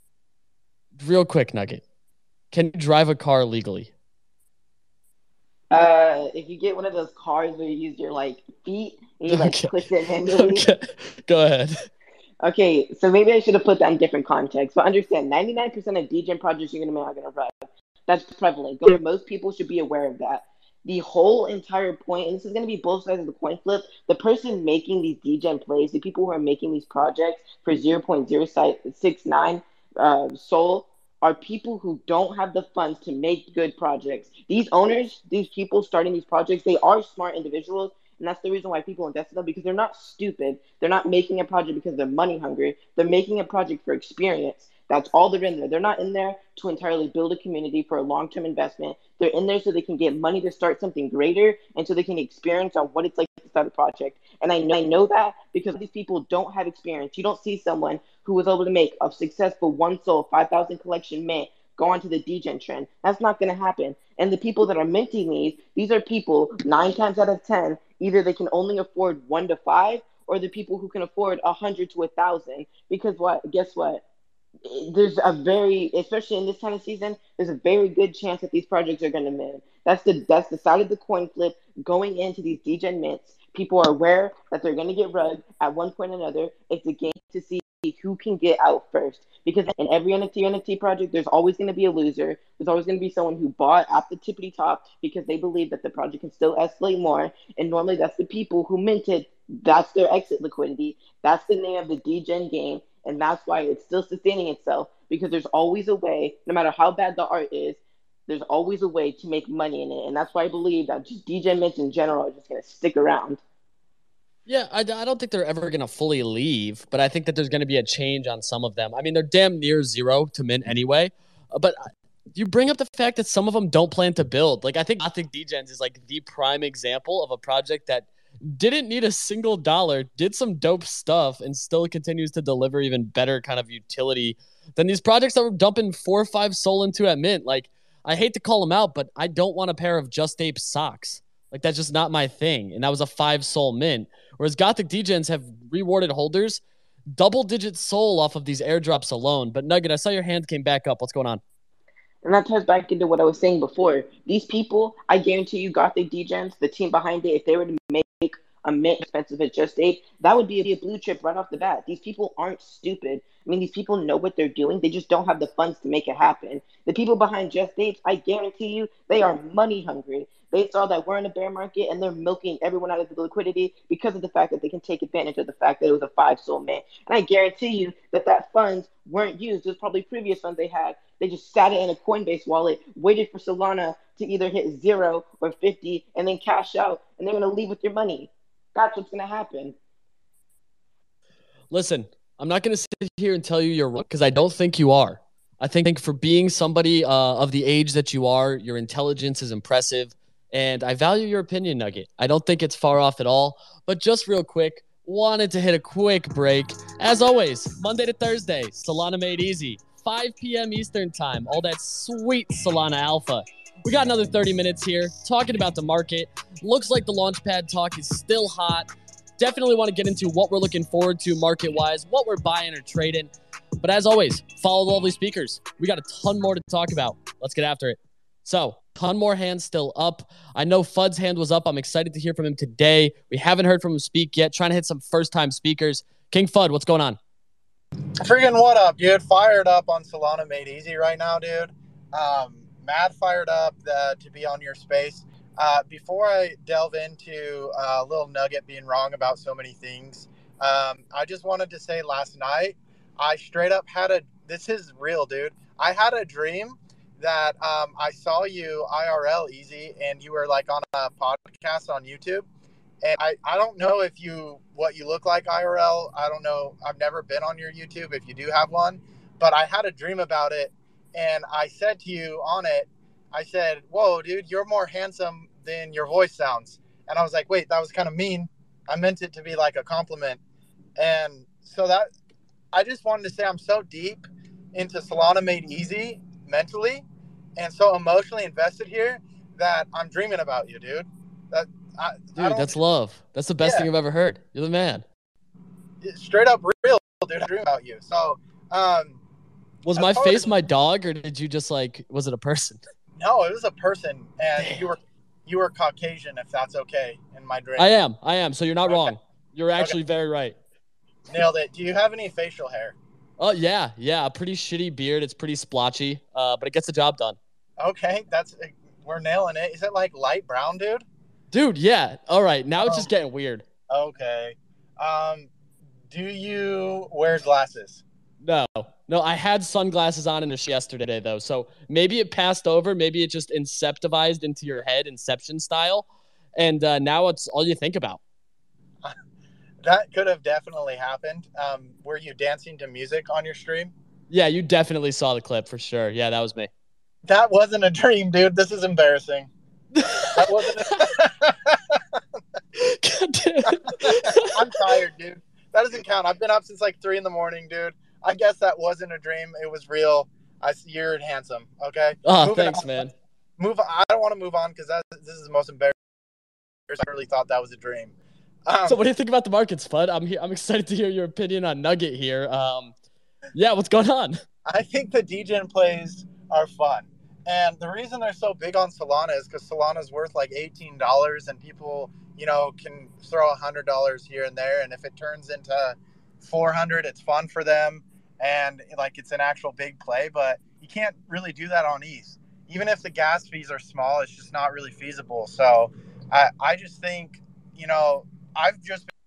A: Real quick, Nugget. Can you drive a car legally?
I: Uh, if you get one of those cars where you use your like feet and you like
A: Okay.
I: push it manually.
A: Okay. Go ahead.
I: Okay, so maybe I should have put that in different context. But understand, ninety-nine percent of degen projects you're gonna make are gonna run. That's prevalent. Most people should be aware of that. The whole entire point, and this is going to be both sides of the coin flip, the person making these degen plays, the people who are making these projects for zero point zero six nine uh, SOL, are people who don't have the funds to make good projects. These owners, these people starting these projects, they are smart individuals, and that's the reason why people invest in them, because they're not stupid. They're not making a project because they're money hungry. They're making a project for experience. That's all they're in there. They're not in there to entirely build a community for a long-term investment. They're in there so they can get money to start something greater, and so they can experience on what it's like to start a project. And I know, I know that because these people don't have experience. You don't see someone who was able to make a successful one SOL, five thousand collection mint go onto the degen trend. That's not going to happen. And the people that are minting these, these are people, nine times out of ten, either they can only afford one to five, or the people who can afford a hundred to a thousand. Because what? Guess what? There's a very, especially in this kind of season, there's a very good chance that these projects are going to mint. That's the that's the side of the coin flip going into these degen mints. People are aware that they're going to get rugged at one point or another. It's a game to see who can get out first. Because in every N F T N F T project, there's always going to be a loser. There's always going to be someone who bought at the tippity top because they believe that the project can still escalate more. And normally that's the people who minted. That's their exit liquidity. That's the name of the degen game. And that's why it's still sustaining itself, because there's always a way, no matter how bad the art is, there's always a way to make money in it. And that's why I believe that just degen mints in general are just going to stick around.
A: Yeah, I, I don't think they're ever going to fully leave, but I think that there's going to be a change on some of them. I mean, they're damn near zero to mint anyway, uh, but you bring up the fact that some of them don't plan to build. Like, I think Gothic Degens is like the prime example of a project that didn't need a single dollar, did some dope stuff, and still continues to deliver even better kind of utility than these projects that were dumping four or five SOL into at mint. Like, I hate to call them out, but I don't want a pair of Just Ape socks. Like, that's just not my thing. And that was a five SOL mint. Whereas Gothic Degens have rewarded holders double-digit SOL off of these airdrops alone. But Nugget, I saw your hand came back up. What's going on?
I: And that ties back into what I was saying before. These people, I guarantee you, Gothic Degens, the team behind it, if they were to make a mint expensive as Just Ape, that would be a blue chip right off the bat. These people aren't stupid. I mean, these people know what they're doing. They just don't have the funds to make it happen. The people behind Just Apes, I guarantee you, they are money hungry. They saw that we're in a bear market and they're milking everyone out of the liquidity because of the fact that they can take advantage of the fact that it was a five soul mint. And I guarantee you that that funds weren't used. There's probably previous funds they had. They just sat it in a Coinbase wallet, waited for Solana to either hit zero or fifty and then cash out, and they're going to leave with your money. That's what's going to happen.
A: Listen, I'm not going to sit here and tell you you're wrong because I don't think you are. I think for being somebody uh, of the age that you are, your intelligence is impressive. And I value your opinion, Nugget. I don't think it's far off at all. But just real quick, wanted to hit a quick break. As always, Monday to Thursday, Solana Made Easy, five p.m. Eastern Time. All that sweet Solana Alpha. We got another thirty minutes here talking about the market. Looks like the Launchpad talk is still hot. Definitely want to get into what we're looking forward to market-wise, what we're buying or trading. But as always, follow the lovely speakers. We got a ton more to talk about. Let's get after it. So, ton more hands still up. I know Fudd's hand was up. I'm excited to hear from him today. We haven't heard from him speak yet. Trying to hit some first-time speakers. King Fudd, what's going on?
P: Freaking what up, dude? Fired up on Solana Made Easy right now, dude. Um, mad fired up uh, to be on your space. Uh, before I delve into uh, a little nugget being wrong about so many things, um, I just wanted to say last night, I straight up had a, this is real, dude. I had a dream that um, I saw you I R L, Easy, and you were like on a podcast on YouTube. And I, I don't know if you, what you look like I R L. I don't know. I've never been on your YouTube if you do have one, but I had a dream about it. And I said to you on it, I said, whoa, dude, you're more handsome than your voice sounds. And I was like, wait, that was kind of mean. I meant it to be like a compliment. And so that, I just wanted to say I'm so deep into Solana Made Easy mentally and so emotionally invested here that I'm dreaming about you, dude. That I,
A: Dude,
P: I
A: that's love. That's the best
P: Yeah.
A: thing I've ever heard. You're the man.
P: straight up real, dude. I dream about you. So, um,
A: Was
P: as
A: my
P: far
A: face
P: as-
A: my dog, or did you just like, was it a person?
P: no, it was a person, and you were you were Caucasian, if that's okay, in my dream.
A: I am. I am. So you're not
P: Okay.
A: wrong. You're actually very right.
P: Nailed it. Do you have any facial hair?
A: Oh, yeah. Yeah. A pretty shitty beard. It's pretty splotchy, uh, but it gets the job done.
P: Okay, that's we're nailing it. Is it like light brown, dude?
A: Dude, yeah. All right. Now it's
P: Oh.
A: just getting weird.
P: Okay. Um, do you wear glasses?
A: No. No, I had sunglasses on in the sh- yesterday, though. So maybe it passed over. Maybe it just inceptivized into your head, Inception style. And uh, now it's all you think about.
P: That could have definitely happened. Um, were you dancing to music on your stream?
A: Yeah, you definitely saw the clip for sure. Yeah, that was me.
P: That wasn't a dream, dude. This is embarrassing. That wasn't. A- I'm tired, dude. That doesn't count. I've been up since like three in the morning, dude. I guess that wasn't a dream. It was real. I you're handsome. Okay.
A: Oh,
P: Moving
A: thanks,
P: on.
A: man.
P: Move. I don't want to move on because that this is the most embarrassing. I really thought that was a dream. Um,
A: So what do you think about the markets, Fudd? I'm he- I'm excited to hear your opinion on Nugget here. Um, yeah, what's going on?
P: I think the D-Gen plays are fun. And the reason they're so big on Solana is because Solana's worth like eighteen dollars and people, you know, can throw one hundred dollars here and there. And if it turns into four hundred dollars, it's fun for them. And like it's an actual big play, but you can't really do that on E T H. Even if the gas fees are small, it's just not really feasible. So I, I just think, you know, I've just been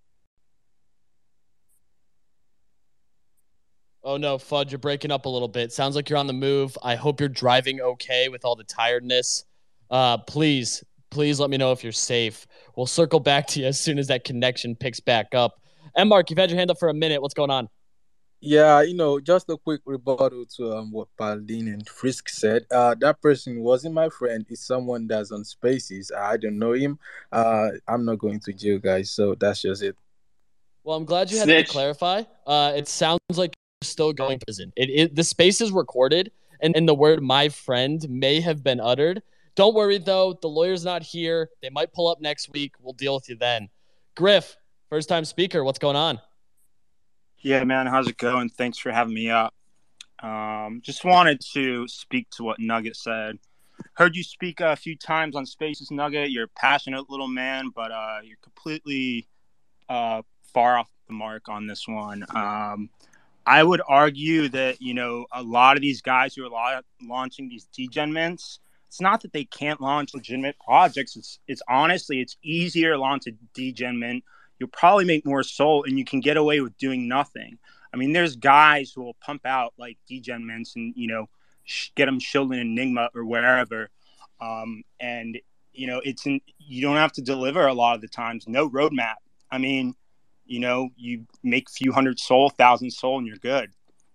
A: Oh no, Fudd, you're breaking up a little bit. Sounds like you're on the move. I hope you're driving okay with all the tiredness. Uh, please, please let me know if you're safe. We'll circle back to you as soon as that connection picks back up. And Mark, you've had your hand up for a minute. What's going on?
L: Yeah, you know, just a quick rebuttal to um, what Paladin and Frisk said. Uh, that person wasn't my friend. It's someone that's on Spaces. I don't know him. Uh, I'm not going to jail, guys. So that's just it.
A: Well, I'm glad you had
B: Snitch.
A: to clarify. Uh, it sounds like you're still going to prison. It, it the space is recorded, and, and the word "my friend" may have been uttered. Don't worry though, the lawyer's not here. They might pull up next week. We'll deal with you then. Griff, first time speaker. What's going on?
Q: Yeah, man, how's it going? Thanks for having me up. Um, just wanted to speak to what Nugget said. heard you speak a few times on Spaces Nugget. You're a passionate little man, but uh, you're completely uh, far off the mark on this one. Um, I would argue that, you know, a lot of these guys who are la- launching these degen mints, it's not that they can't launch legitimate projects. It's it's honestly, it's easier to launch a degen mint. You'll probably make more soul, and you can get away with doing nothing. I mean, there's guys who will pump out like degen mints and, you know, sh- get them shilled in Enigma or wherever. Um, and, you know, it's in, you don't have to deliver a lot of the times. No roadmap. I mean, you know, you make a few hundred soul, thousand soul, and you're good.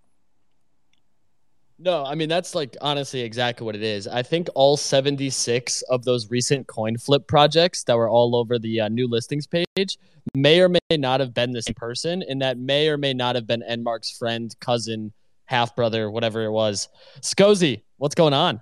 A: No, I mean, that's like honestly exactly what it is. I think all seventy-six of those recent coin flip projects that were all over the uh, new listings page may or may not have been the same person, and that may or may not have been Enmark's friend, cousin, half brother, whatever it was. Scozy, what's going on?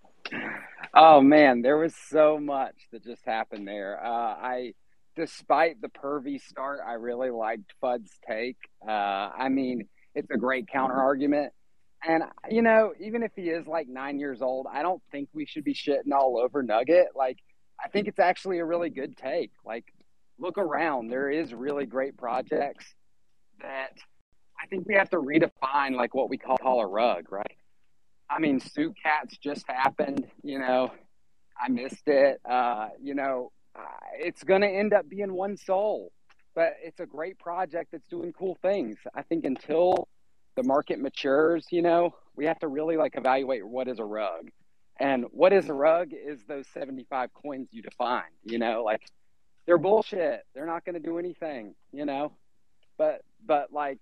R: Oh man, there was so much that just happened there. Uh, I, despite the pervy start, I really liked Fudd's take. Uh, I mean, it's a great counter argument. And, you know, even if he is like nine years old, I don't think we should be shitting all over Nugget. Like, I think it's actually a really good take. Like, look around. There is really great projects that I think we have to redefine, like, what we call, call a rug, right? I mean, Suit Cats just happened, you know. I missed it. Uh, you know, uh, it's going to end up being one soul. But it's a great project that's doing cool things. I think until the market matures, you know, we have to really like evaluate what is a rug. And what is a rug is those seventy-five coins you defined, you know, like they're bullshit. They're not going to do anything, you know, but, but like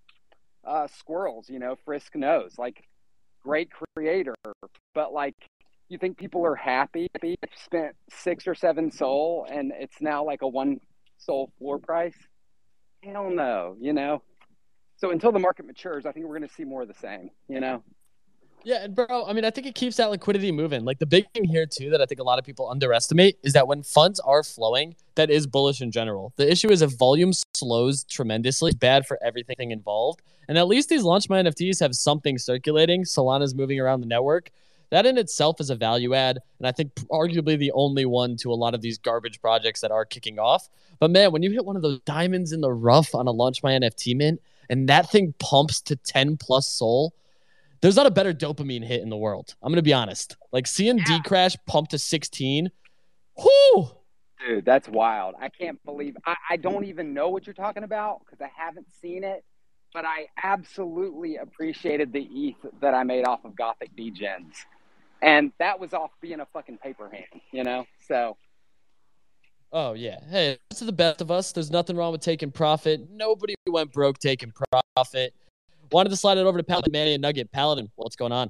R: uh, squirrels, you know, Frisk knows, like great creator, but like, you think people are happy if they spent six or seven soul and it's now like a one soul floor price? Hell no, you know? So until the market matures, I think we're going to see more of the same, you know?
A: Yeah, and bro, I mean, I think it keeps that liquidity moving. Like the big thing here too that I think a lot of people underestimate is that when funds are flowing, that is bullish in general. The issue is if volume slows tremendously, it's bad for everything involved. And at least these Launch My N F Ts have something circulating. Solana's moving around the network. That in itself is a value add, and I think arguably the only one to a lot of these garbage projects that are kicking off. But man, when you hit one of those diamonds in the rough on a Launch My N F T mint, and that thing pumps to ten plus soul, there's not a better dopamine hit in the world. I'm going to be honest. Like seeing D Crash pump to sixteen, whoo!
R: Dude, that's wild. I can't believe, I, I don't even know what you're talking about because I haven't seen it, but I absolutely appreciated the E T H that I made off of Gothic Degens. And that was off being a fucking paper hand, you know? So.
A: Oh, yeah. Hey, to the best of us. There's nothing wrong with taking profit. Nobody went broke taking profit. Wanted to slide it over to Paladin, Manny, and Nugget. Paladin, what's going on?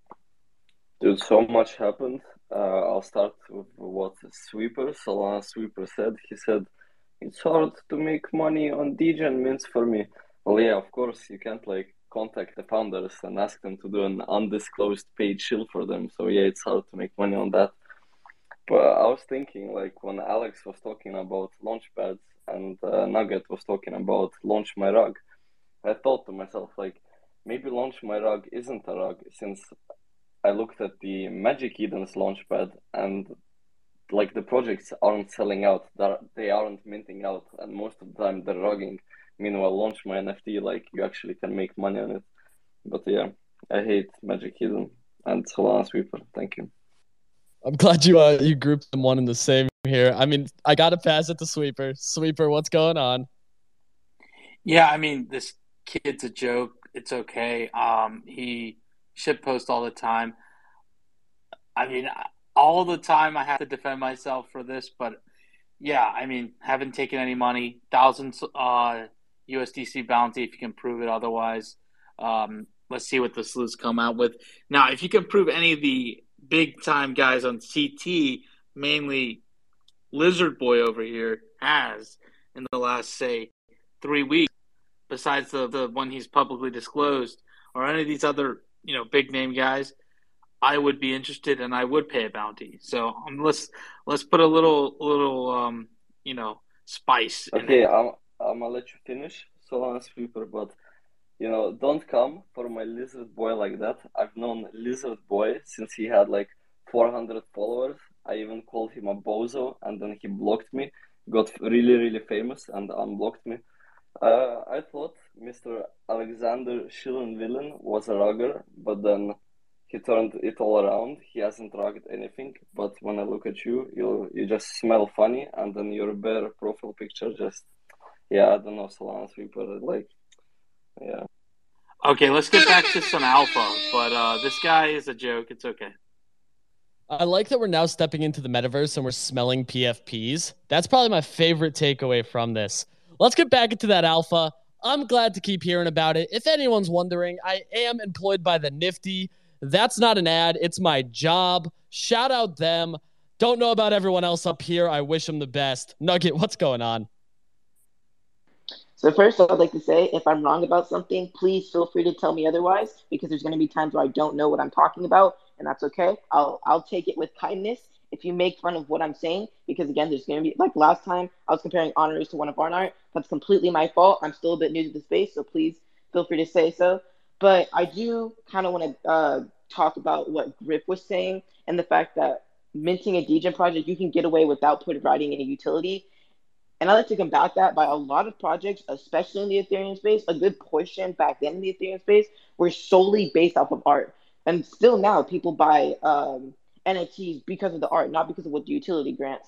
E: Dude, so much happened. Uh, I'll start with what Sweeper, Solana Sweeper said. He said, it's hard to make money on degen mints for me. Well, yeah, of course, you can't, like, contact the founders and ask them to do an undisclosed paid shill for them. So, yeah, it's hard to make money on that. But I was thinking, like, when Alex was talking about launchpads and uh, Nugget was talking about Launch My Rug, I thought to myself, like, maybe Launch My Rug isn't a rug, since I looked at the Magic Eden's launchpad and, like, the projects aren't selling out, they aren't minting out, and most of the time they're rugging. Meanwhile, Launch My N F T, like, you actually can make money on it. But yeah, I hate Magic Eden and Solana Sweeper. Thank you.
A: I'm glad you uh, you grouped them one and the same here. I mean, I got to pass it to Sweeper. Sweeper, what's going on?
G: Yeah, I mean, this kid's a joke. It's okay. Um, he shit posts all the time. I mean, all the time I have to defend myself for this, but yeah, I mean, haven't taken any money. Thousands uh, U S D C bounty if you can prove it otherwise. Um, let's see what the sleuths come out with. Now, if you can prove any of the big-time guys on C T, mainly Lizard Boy over here, has in the last, say, three weeks, besides the, the one he's publicly disclosed, or any of these other, you know, big-name guys, I would be interested and I would pay a bounty. So um, let's let's put a little little um you know spice.
E: Okay, I'm I'm gonna let you finish, Solana Sweeper, but you know, don't come for my Lizard Boy like that. I've known Lizard Boy since he had like four hundred followers. I even called him a bozo, and then he blocked me, got really, really famous, and unblocked me. Uh, I thought Mister Alexander Schillenwillen was a rugger, but then he turned it all around. He hasn't rugged anything, but when I look at you, you you just smell funny, and then your bare profile picture just, yeah, I don't know, Solana Sweeper, like, yeah.
G: Okay, let's get back to some alpha, but uh, this guy is a joke. It's okay.
A: I like that we're now stepping into the metaverse and we're smelling P F Ps. That's probably my favorite takeaway from this. Let's get back into that alpha. I'm glad to keep hearing about it. If anyone's wondering, I am employed by the Nifty. That's not an ad. It's my job. Shout out them. Don't know about everyone else up here. I wish them the best. Nugget, what's going on?
I: So first, I'd like to say, if I'm wrong about something, please feel free to tell me otherwise, because there's going to be times where I don't know what I'm talking about, and that's okay. I'll I'll take it with kindness if you make fun of what I'm saying, because again, there's going to be, like last time, I was comparing honors to one of Barnard. That's completely my fault. I'm still a bit new to the space, so please feel free to say so. But I do kind of want to uh, talk about what Griff was saying and the fact that minting a degen project, you can get away without put writing any utility. And I like to combat that by a lot of projects, especially in the Ethereum space. A good portion back then in the Ethereum space were solely based off of art. And still now, people buy um, N F Ts because of the art, not because of what the utility grants.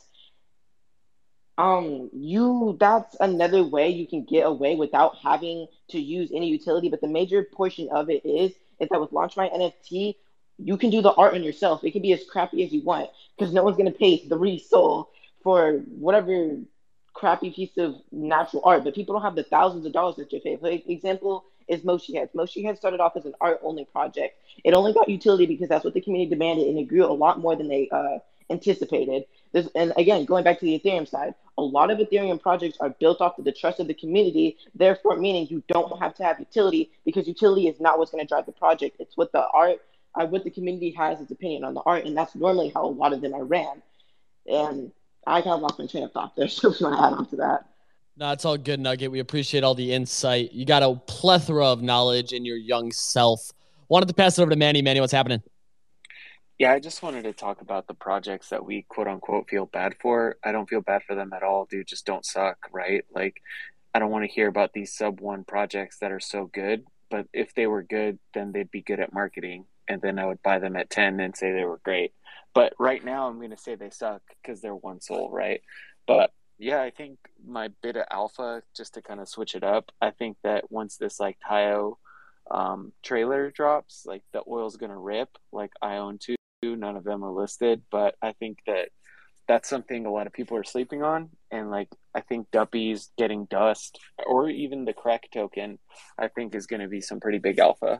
I: Um, you that's another way you can get away without having to use any utility. But the major portion of it is is that with Launch My N F T, you can do the art on yourself. It can be as crappy as you want, because no one's gonna pay three SOL for whatever crappy piece of natural art. But people don't have the thousands of dollars that you pay. For example, is Moshi Heads. Moshi Heads started off as an art only project. It only got utility because that's what the community demanded, and it grew a lot more than they uh, anticipated. There's, and again, going back to the Ethereum side, a lot of Ethereum projects are built off of the trust of the community, therefore meaning you don't have to have utility, because utility is not what's going to drive the project. It's what the art, uh, what the community has its opinion on the art, and that's normally how a lot of them are ran. And I kind of lost my train of thought there, so if you want to add on to that.
A: No, it's all good, Nugget. We appreciate all the insight. You got a plethora of knowledge in your young self. Wanted to pass it over to Manny. Manny, what's happening?
K: Yeah, I just wanted to talk about the projects that we quote unquote feel bad for. I don't feel bad for them at all, dude. Just don't suck, right? Like, I don't want to hear about these sub one projects that are so good, but if they were good, then they'd be good at marketing, and then I would buy them at ten and say they were great. But right now I'm going to say they suck because they're one soul, right? But yeah, I think my bit of alpha, just to kind of switch it up, I think that once this like Tayo um, trailer drops, like the oil's going to rip. Like I own two, none of them are listed, but I think that that's something a lot of people are sleeping on. And like, I think Duppy's getting dust, or even the crack token, I think is going to be some pretty big alpha.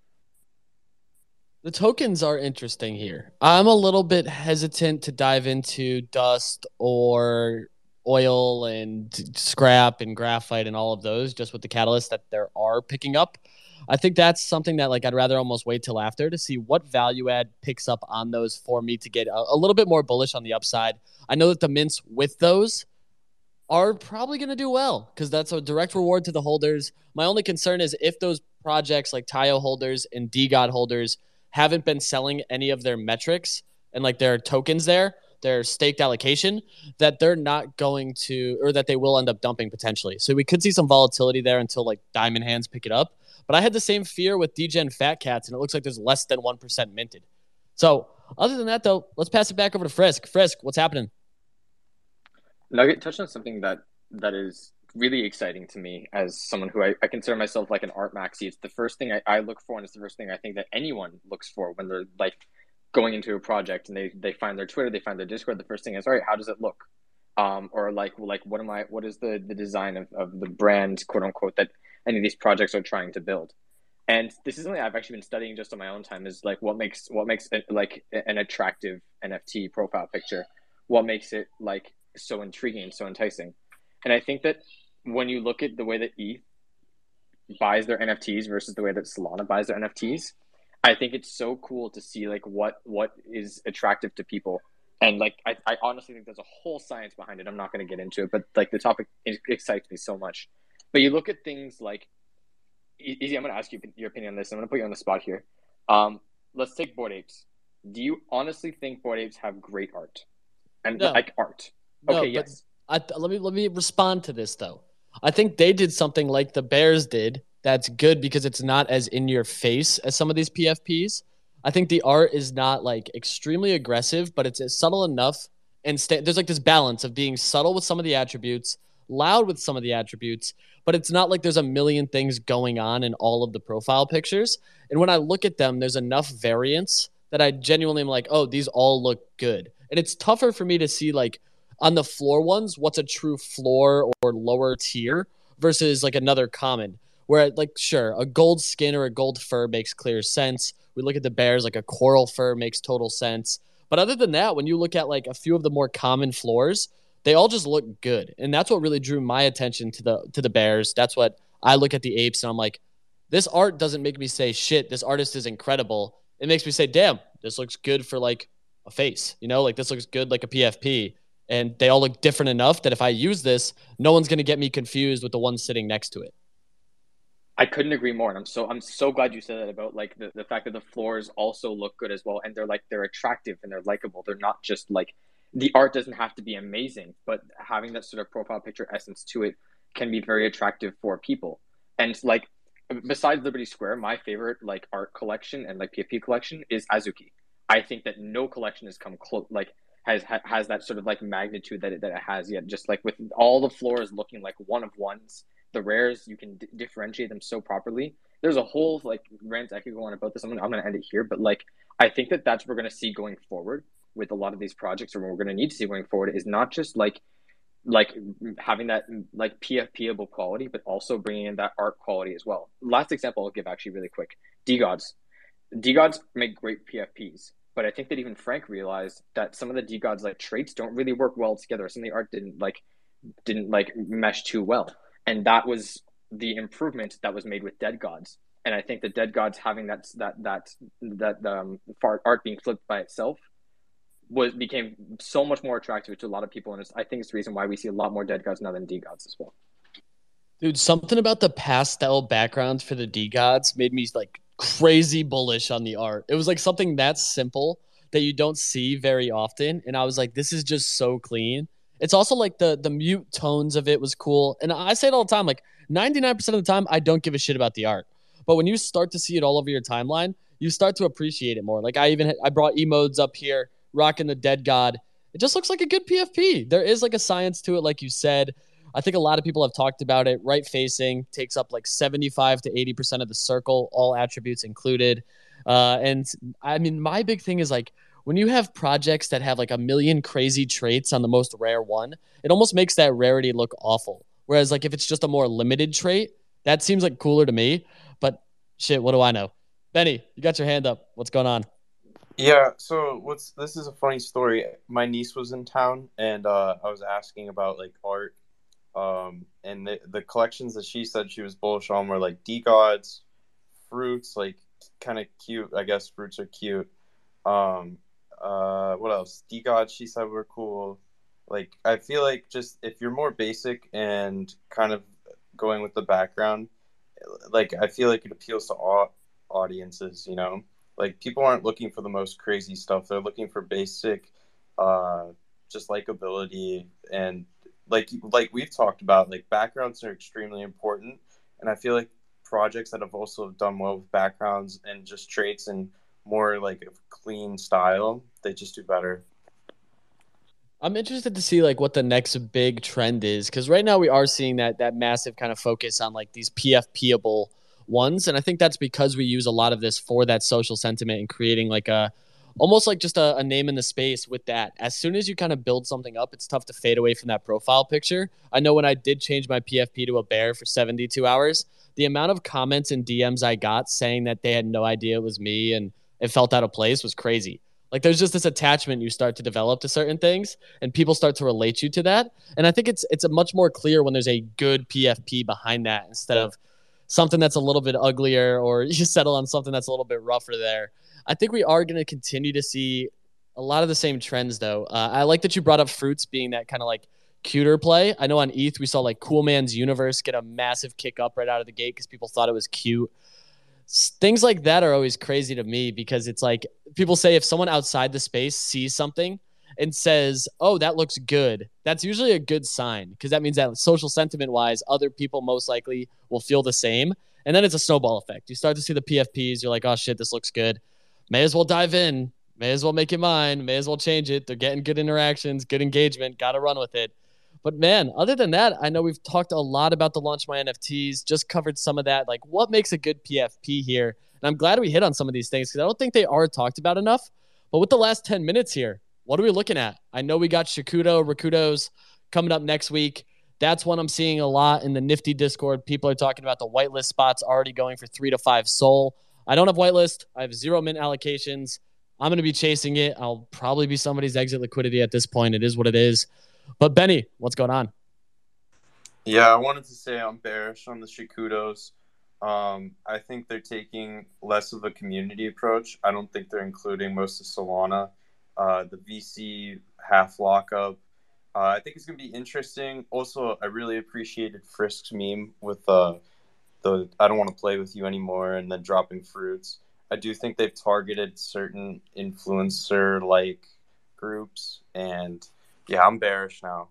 A: The tokens are interesting here. I'm a little bit hesitant to dive into dust or oil and scrap and graphite and all of those, just with the catalyst that there are picking up. I think that's something that like I'd rather almost wait till after to see what value add picks up on those for me to get a, a little bit more bullish on the upside. I know that the mints with those are probably going to do well because that's a direct reward to the holders. My only concern is if those projects like Tayo holders and D G O D holders haven't been selling any of their metrics and like their tokens there, their staked allocation, that they're not going to, or that they will end up dumping potentially. So we could see some volatility there until like Diamond Hands pick it up. But I had the same fear with Degen Fat Cats, and it looks like there's less than one percent minted. So other than that, though, let's pass it back over to Frisk. Frisk, what's happening?
B: Nugget touched on something that that is really exciting to me as someone who I, I consider myself like an art maxi. It's the first thing I, I look for, and it's the first thing I think that anyone looks for when they're like going into a project and they, they find their Twitter, they find their Discord. The first thing is, all right, how does it look? Um, or like, like, what am I, what is the, the design of, of the brand, quote unquote, that any of these projects are trying to build? And this is something I've actually been studying just on my own time, is like, what makes, what makes it like an attractive N F T profile picture? What makes it like so intriguing, so enticing? And I think that when you look at the way that E T H buys their N F Ts versus the way that Solana buys their N F Ts, I think it's so cool to see like what what is attractive to people. And like I, I honestly think there's a whole science behind it. I'm not going to get into it, but like the topic excites me so much. But you look at things like, Easy, I'm going to ask you your opinion on this. I'm going to put you on the spot here. Um, let's take Bored Apes. Do you honestly think Bored Apes have great art? And
A: No.
B: like art.
A: No,
B: Okay,
A: but
B: yes.
A: I, let me let me respond to this though. I think they did something like the Bears did that's good because it's not as in your face as some of these P F Ps. I think the art is not like extremely aggressive, but it's, it's subtle enough and sta- there's like this balance of being subtle with some of the attributes, loud with some of the attributes, but it's not like there's a million things going on in all of the profile pictures. And when I look at them, there's enough variance that I genuinely am like, oh, these all look good. And it's tougher for me to see like on the floor ones, what's a true floor or lower tier versus like another common. Where like sure, a gold skin or a gold fur makes clear sense. We look at the Bears, like a coral fur makes total sense. But other than that, when you look at like a few of the more common floors, they all just look good. And that's what really drew my attention to the to the Bears. That's what I look at the apes and I'm like, this art doesn't make me say shit, this artist is incredible. It makes me say, damn, this looks good for like a face. You know, like this looks good like a P F P. And they all look different enough that if I use this, no one's gonna get me confused with the one sitting next to it.
B: I couldn't agree more. And I'm so I'm so glad you said that about like the, the fact that the floors also look good as well. And they're like they're attractive and they're likable. They're not just like the art doesn't have to be amazing, but having that sort of profile picture essence to it can be very attractive for people. And like besides Liberty Square, my favorite like art collection and like P F P collection is Azuki. I think that no collection has come close like has has that sort of like magnitude that it, that it has yet. Just like with all the floors looking like one of ones. The rares, you can d- differentiate them so properly. There's a whole like rant I could go on about this. I'm gonna, I'm gonna end it here, but like I think that that's what we're gonna see going forward with a lot of these projects, or what we're gonna need to see going forward is not just like like having that like P F P-able quality, but also bringing in that art quality as well. Last example I'll give actually really quick: D-Gods. D-Gods make great P F Ps, but I think that even Frank realized that some of the D-Gods like traits don't really work well together. Some of the art didn't like didn't like mesh too well. And that was the improvement that was made with Dead Gods. And I think the Dead Gods having that that that that um art being flipped by itself was became so much more attractive to a lot of people. And it's, I think it's the reason why we see a lot more Dead Gods now than D Gods as well.
A: Dude, something about the pastel backgrounds for the D Gods made me like crazy bullish on the art. It was like something that simple that you don't see very often. And I was like, this is just so clean. It's also like the the mute tones of it was cool. And I say it all the time, like ninety-nine percent of the time, I don't give a shit about the art. But when you start to see it all over your timeline, you start to appreciate it more. Like I even, I brought emotes up here, rocking the Dead God. It just looks like a good P F P. There is like a science to it, like you said. I think a lot of people have talked about it. Right facing takes up like seventy-five to eighty percent of the circle, all attributes included. Uh, and I mean, my big thing is like, when you have projects that have like a million crazy traits on the most rare one, it almost makes that rarity look awful. Whereas like if it's just a more limited trait, that seems like cooler to me. But shit, what do I know? Benny, you got your hand up. What's going on?
H: Yeah, so what's this is a funny story. My niece was in town and uh, I was asking about like art. Um, and the, the collections that she said she was bullish on were like D-Gods, fruits, like kind of cute. I guess fruits are cute. Um, Uh, what else? D-God, she said were cool. Like, I feel like just if you're more basic and kind of going with the background, like, I feel like it appeals to all audiences, you know? Like, people aren't looking for the most crazy stuff. They're looking for basic, uh, just likability. And like, like we've talked about, like, backgrounds are extremely important. And I feel like projects that have also done well with backgrounds and just traits and more like a clean style, they just do better.
A: I'm interested to see like what the next big trend is, because right now we are seeing that that massive kind of focus on like these P F P-able ones, and I think that's because we use a lot of this for that social sentiment and creating like a almost like just a, a name in the space with that. As soon as you kind of build something up, it's tough to fade away from that profile picture. I know when I did change my P F P to a bear for seventy-two hours, the amount of comments and D Ms I got saying that they had no idea it was me and it felt out of place was crazy. Like there's just this attachment you start to develop to certain things and people start to relate you to that. And I think it's it's a much more clear when there's a good P F P behind that instead of something that's a little bit uglier or you settle on something that's a little bit rougher there. I think we are going to continue to see a lot of the same trends though. Uh, I like that you brought up fruits being that kind of like cuter play. I know on E T H we saw like Cool Man's Universe get a massive kick up right out of the gate because people thought it was cute. S- Things like that are always crazy to me because it's like people say if someone outside the space sees something and says, "Oh, that looks good," that's usually a good sign because that means that social sentiment wise, other people most likely will feel the same. And then it's a snowball effect. You start to see the P F Ps. You're like, "Oh shit, this looks good. May as well dive in. May as well make it mine. May as well change it. They're getting good interactions, good engagement. Got to run with it." But man, other than that, I know we've talked a lot about the Launch My N F Ts, just covered some of that. Like what makes a good P F P here? And I'm glad we hit on some of these things because I don't think they are talked about enough. But with the last ten minutes here, what are we looking at? I know we got Shakudo, Rakudos coming up next week. That's one I'm seeing a lot in the Nifty Discord. People are talking about the whitelist spots already going for three to five soul. I don't have whitelist. I have zero mint allocations. I'm going to be chasing it. I'll probably be somebody's exit liquidity at this point. It is what it is. But Benny, what's going on?
H: Yeah, I wanted to say I'm bearish on the Shakudos. Um, I think they're taking less of a community approach. I don't think they're including most of Solana. Uh, the V C half lockup. Uh, I think it's going to be interesting. Also, I really appreciated Frisk's meme with uh, the I don't want to play with you anymore and then dropping fruits. I do think they've targeted certain influencer-like groups. And, yeah, I'm bearish now.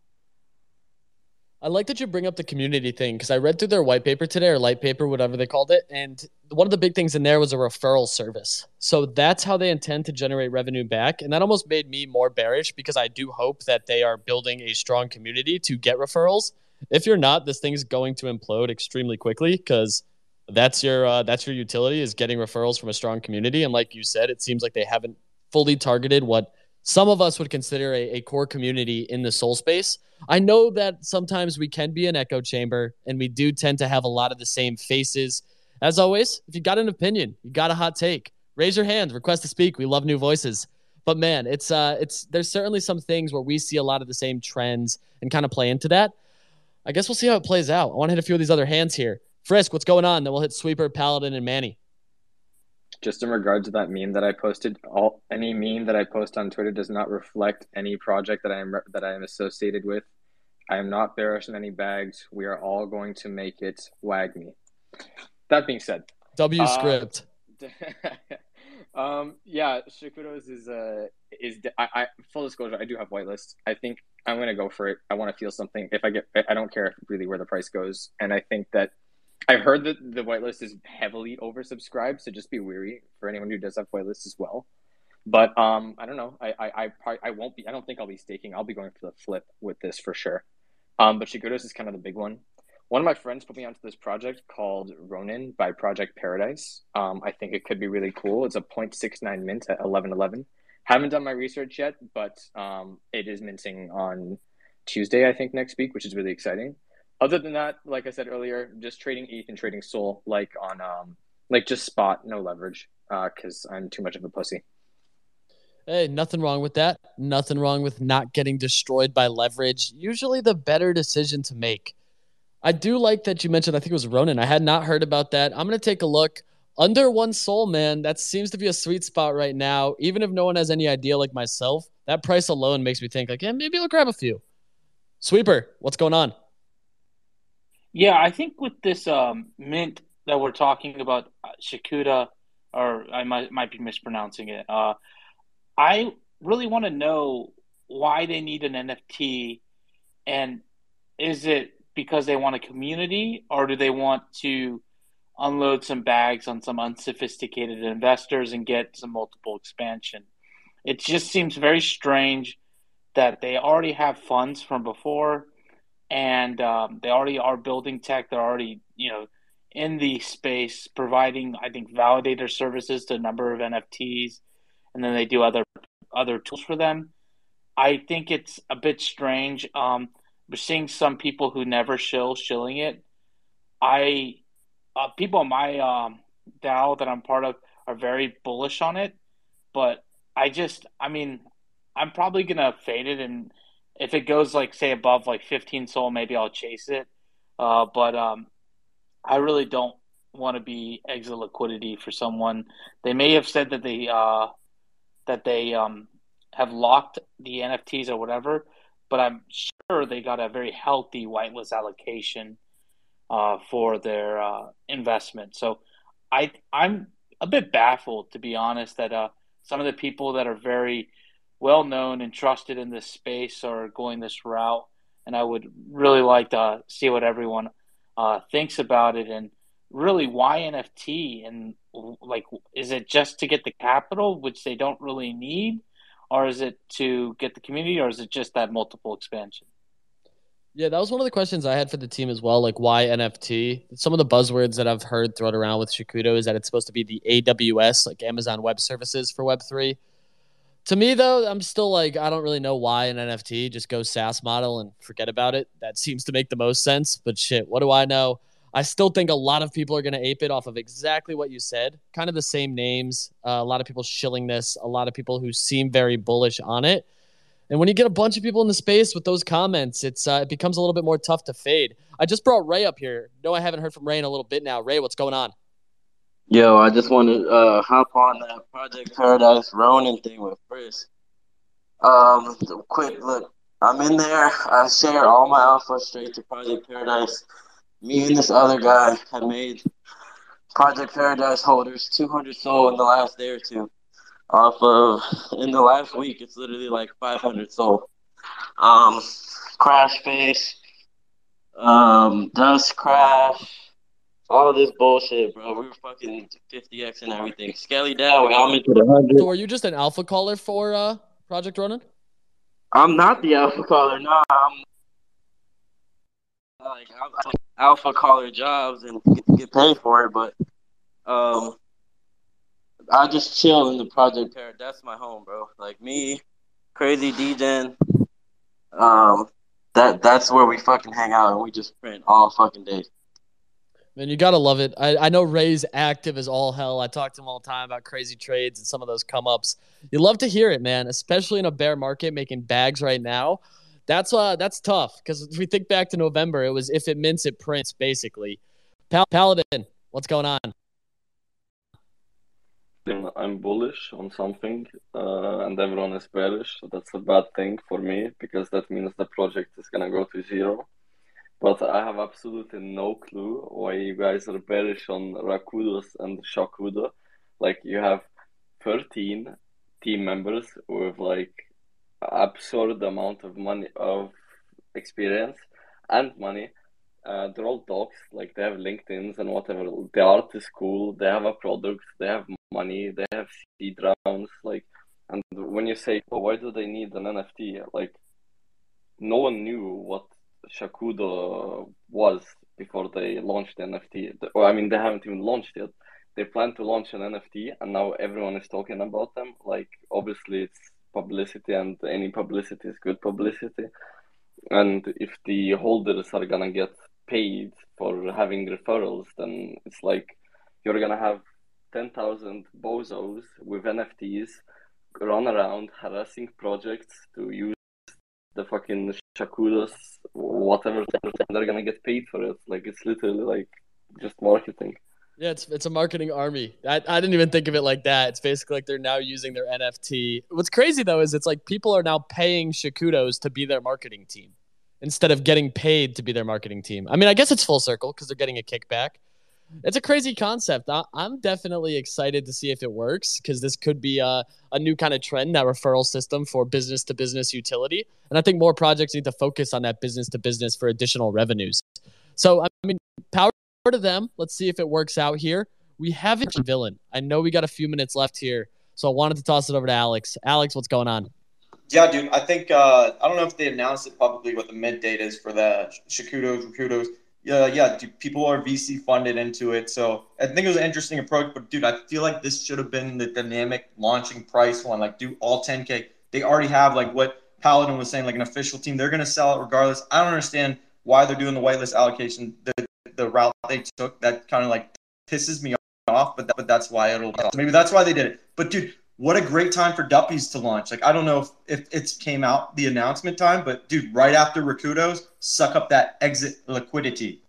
A: I like that you bring up the community thing because I read through their white paper today or light paper, whatever they called it. And one of the big things in there was a referral service. So that's how they intend to generate revenue back. And that almost made me more bearish because I do hope that they are building a strong community to get referrals. If you're not, this thing's going to implode extremely quickly because that's your uh, that's your utility is getting referrals from a strong community. And like you said, it seems like they haven't fully targeted what some of us would consider a, a core community in the soul space. I know that sometimes we can be an echo chamber and we do tend to have a lot of the same faces. As always, if you got an opinion, you got a hot take, raise your hand, request to speak. We love new voices. But man, it's uh, it's there's certainly some things where we see a lot of the same trends and kind of play into that. I guess we'll see how it plays out. I want to hit a few of these other hands here. Frisk, what's going on? Then we'll hit Sweeper, Paladin, and Manny.
B: Just in regard to that meme that I posted, all any meme that I post on Twitter does not reflect any project that I am that I am associated with. I am not bearish in any bags. We are all going to make it. Wag me. That being said,
A: W
B: uh,
A: script.
B: um, yeah, Shakudos is uh is I, I full disclosure. I do have whitelist. I think I'm gonna go for it. I want to feel something. If I get, I don't care really where the price goes, and I think that. I've heard that the whitelist is heavily oversubscribed, so just be wary for anyone who does have whitelist as well. But um, I don't know. I I I, probably, I won't be. I don't think I'll be staking. I'll be going for the flip with this for sure. Um, but Shakudos is kind of the big one. One of my friends put me onto this project called Ronin by Project Paradise. Um, I think it could be really cool. It's a zero point six nine mint at eleven eleven. Haven't done my research yet, but um, it is minting on Tuesday, I think, next week, which is really exciting. Other than that, like I said earlier, just trading E T H and trading Sol, like on, um, like just spot, no leverage, because uh, I'm too much of a pussy.
A: Hey, nothing wrong with that. Nothing wrong with not getting destroyed by leverage. Usually the better decision to make. I do like that you mentioned, I think it was Ronin. I had not heard about that. I'm going to take a look. Under one soul, man, that seems to be a sweet spot right now. Even if no one has any idea like myself, that price alone makes me think like, yeah, maybe I'll grab a few. Sweeper, what's going on?
G: Yeah, I think with this um, mint that we're talking about, uh, Shakuda, or I might might be mispronouncing it. Uh, I really want to know why they need an N F T, and is it because they want a community, or do they want to unload some bags on some unsophisticated investors and get some multiple expansion? It just seems very strange that they already have funds from before. And um, they already are building tech. They're already, you know, in the space, providing, I think, validator services to a number of N F Ts, and then they do other other tools for them. I think it's a bit strange. Um, we're seeing some people who never shill shilling it. I uh, people in my um, DAO that I'm part of are very bullish on it, but I just, I mean, I'm probably gonna fade it, and if it goes like say above like fifteen soul, maybe I'll chase it. Uh, but um, I really don't want to be exit liquidity for someone. They may have said that they uh, that they um, have locked the N F Ts or whatever, but I'm sure they got a very healthy whitelist allocation uh, for their uh, investment. So I I'm a bit baffled, to be honest, that uh, some of the people that are very well known and trusted in this space are going this route, and I would really like to see what everyone uh, thinks about it. And really, why N F T? And like, is it just to get the capital, which they don't really need, or is it to get the community, or is it just that multiple expansion?
A: Yeah, that was one of the questions I had for the team as well. Like, why N F T? Some of the buzzwords that I've heard thrown around with Shakudo is that it's supposed to be the A W S, like Amazon Web Services for Web three. To me, though, I'm still like, I don't really know why an N F T. Just go SaaS model and forget about it. That seems to make the most sense. But shit, what do I know? I still think a lot of people are going to ape it off of exactly what you said. Kind of the same names. Uh, a lot of people shilling this. A lot of people who seem very bullish on it. And when you get a bunch of people in the space with those comments, it's uh, it becomes a little bit more tough to fade. I just brought Ray up here. No, I haven't heard from Ray in a little bit now. Ray, what's going on?
S: Yo, I just want to uh, hop on that Project Paradise Ronin thing with Chris. Um, quick look, I'm in there. I share all my alpha straight to Project Paradise. Me and this other guy have made Project Paradise holders two hundred soul in the last day or two. Off of, in the last week, it's literally like five hundred soul. Um, Crash Face, um, Dust Crash, all this bullshit, bro. We were fucking fifty X and everything. Skelly down, I'm into the hundred.
A: So are you just an alpha caller for uh, Project Ronin?
S: I'm not the alpha caller, no. I'm like I'm alpha caller jobs and get, get paid for it, but um. I just chill in the Project Paradise. That's my home, bro. Like me, Crazy D-Gen. Um, that that's where we fucking hang out and we just print all fucking day.
A: Man, you gotta love it. I, I know Ray's active as all hell. I talk to him all the time about crazy trades and some of those come ups. You love to hear it, man. Especially in a bear market, making bags right now. That's uh that's tough because if we think back to November, it was if it mints, it prints basically. Pal- Paladin, what's going on?
E: I'm bullish on something, uh, and everyone is bearish. So that's a bad thing for me because that means the project is gonna go to zero. But I have absolutely no clue why you guys are bearish on Rakudos and Shakudo. Like you have thirteen team members with like absurd amount of money of experience and money. Uh, they're all docs, like they have LinkedIn's and whatever. The art is cool. They have a product. They have money. They have seed rounds. Like, and when you say, "Oh, why do they need an N F T?" Like, no one knew what Shakudo was before they launched the N F T. Or I mean, they haven't even launched yet. They plan to launch an N F T, and now everyone is talking about them. Like, obviously, it's publicity, and any publicity is good publicity. And if the holders are gonna get paid for having referrals, then it's like you're gonna have ten thousand bozos with N F Ts run around harassing projects to use the fucking Shakudos, whatever, they're gonna get paid for it. Like, it's literally like just marketing.
A: Yeah, it's it's a marketing army. I, I didn't even think of it like that. It's basically like they're now using their N F T. What's crazy, though, is it's like people are now paying Shakudos to be their marketing team instead of getting paid to be their marketing team. I mean, I guess it's full circle because they're getting a kickback. It's a crazy concept. I, I'm definitely excited to see if it works because this could be a, a new kind of trend, that referral system for business-to-business utility. And I think more projects need to focus on that business-to-business for additional revenues. So, I mean, power to them. Let's see if it works out here. We haven't villain. I know we got a few minutes left here, so I wanted to toss it over to Alex. Alex, what's going on?
J: Yeah, dude. I think uh, I don't know if they announced it publicly what the mint date is for the Shakudos, Rakudos. Yeah, yeah. Dude, people are V C funded into it, so I think it was an interesting approach. But dude, I feel like this should have been the dynamic launching price one. Like, do all ten K. They already have like what Paladin was saying, like an official team. They're gonna sell it regardless. I don't understand why they're doing the whitelist allocation. The the route they took that kind of like pisses me off, but that, but that's why it'll maybe that's why they did it. But dude, what a great time for Duppies to launch. Like, I don't know if, if it came out the announcement time, but dude, right after Rakudos, suck up that exit liquidity.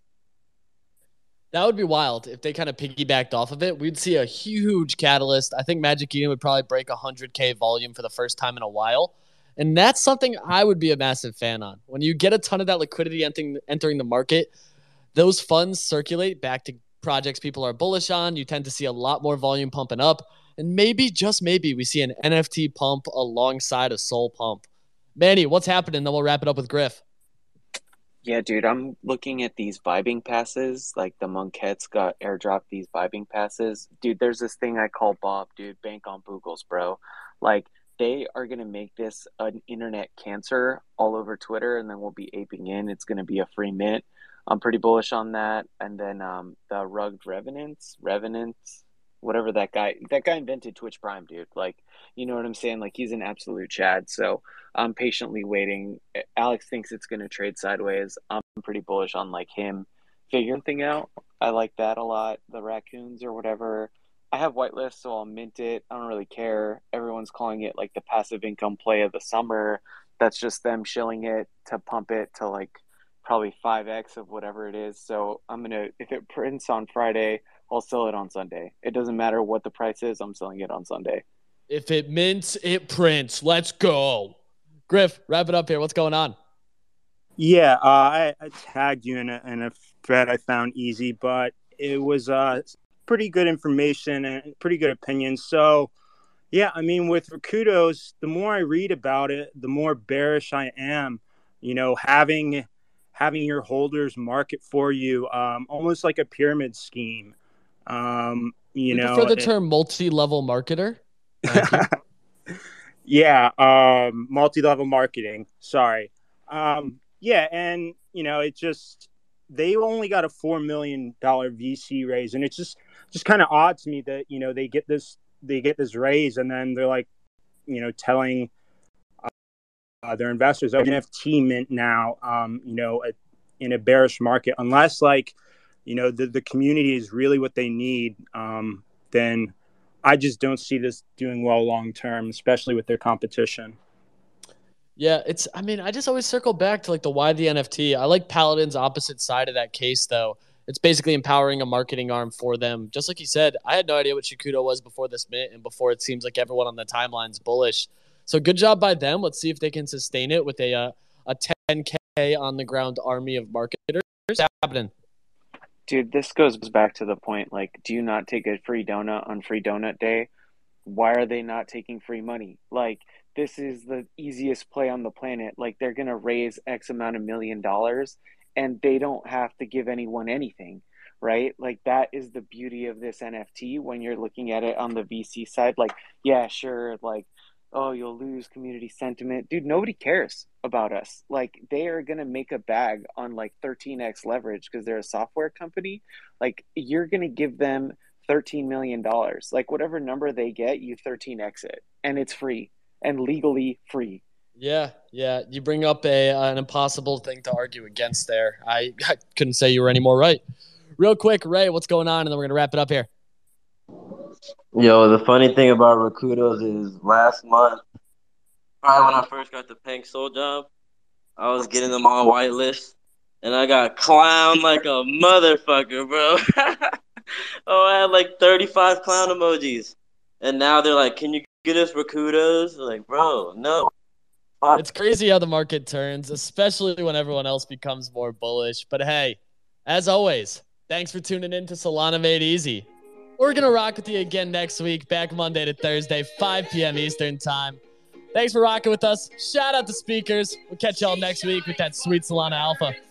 A: That would be wild if they kind of piggybacked off of it. We'd see a huge catalyst. I think Magic Eden would probably break one hundred K volume for the first time in a while. And that's something I would be a massive fan on. When you get a ton of that liquidity entering, entering the market, those funds circulate back to projects people are bullish on, you tend to see a lot more volume pumping up. And maybe, just maybe, we see an N F T pump alongside a Sol pump. Manny, what's happening? Then we'll wrap it up with Griff.
K: Yeah, dude, I'm looking at these vibing passes. Like the Monkettes got airdropped these vibing passes. Dude, there's this thing I call Bob, dude. Bank on Boogles, bro. Like, they are going to make this an internet cancer all over Twitter, and then we'll be aping in. It's going to be a free mint. I'm pretty bullish on that. And then um, the Rugged Revenants, Revenants, whatever that guy, that guy invented Twitch Prime, dude. Like, you know what I'm saying? Like, he's an absolute Chad. So I'm patiently waiting. Alex thinks it's going to trade sideways. I'm pretty bullish on like him figuring thing out. I like that a lot. The raccoons or whatever. I have whitelist, so I'll mint it. I don't really care. Everyone's calling it like the passive income play of the summer. That's just them shilling it to pump it to like probably five X of whatever it is. So I'm going to, if it prints on Friday, I'll sell it on Sunday. It doesn't matter what the price is. I'm selling it on Sunday.
A: If it mints, it prints. Let's go. Griff, wrap it up here. What's going on?
Q: Yeah, uh, I, I tagged you in a, in a thread I found easy, but it was uh, pretty good information and pretty good opinions. So, yeah, I mean, with Rakudos, the more I read about it, the more bearish I am. You know, having having your holders market for you, um, almost like a pyramid scheme. Um, you
A: We
Q: know,
A: prefer the
Q: it-
A: term multi-level marketer.
Q: yeah, um, multi-level marketing. Sorry. Um, yeah, and you know, it just they only got a four million dollar V C raise, and it's just just kind of odd to me that you know they get this they get this raise, and then they're like, you know, telling uh, their investors, "Oh, N F T mint now." Um, you know, a, in a bearish market, unless like, you know, the the community is really what they need, um, then I just don't see this doing well long term, especially with their competition.
A: Yeah, it's, I mean, I just always circle back to like the why the N F T. I like Paladin's opposite side of that case, though. It's basically empowering a marketing arm for them. Just like you said, I had no idea what Shakudo was before this mint and before it seems like everyone on the timeline's bullish. So good job by them. Let's see if they can sustain it with a uh, a ten K on the ground army of marketers. What's happening?
K: Dude, this goes back to the point, like, do you not take a free donut on free donut day? Why are they not taking free money? Like, this is the easiest play on the planet. Like, they're going to raise X amount of million dollars and they don't have to give anyone anything, right? Like, that is the beauty of this N F T when you're looking at it on the V C side. Like, yeah, sure, like, oh, you'll lose community sentiment. Dude, nobody cares about us. Like, they are going to make a bag on like thirteen X leverage because they're a software company. Like, you're going to give them thirteen million dollars. Like, whatever number they get, you thirteen X it. And it's free and legally free.
A: Yeah, yeah. You bring up a uh, an impossible thing to argue against there. I, I couldn't say you were any more right. Real quick, Ray, what's going on? And then we're going to wrap it up here.
S: Yo, the funny thing about Rakudos is last month, probably when I first got the Pink Soul job, I was getting them on whitelist, and I got clowned like a motherfucker, bro. Oh, I had like thirty-five clown emojis, and now they're like, "Can you get us Rakudos?" Like, bro, no. Fuck.
A: It's crazy how the market turns, especially when everyone else becomes more bullish. But hey, as always, thanks for tuning in to Solana Made Easy. We're going to rock with you again next week, back Monday to Thursday, five p.m. Eastern time. Thanks for rocking with us. Shout out to speakers. We'll catch y'all next week with that sweet Solana Alpha.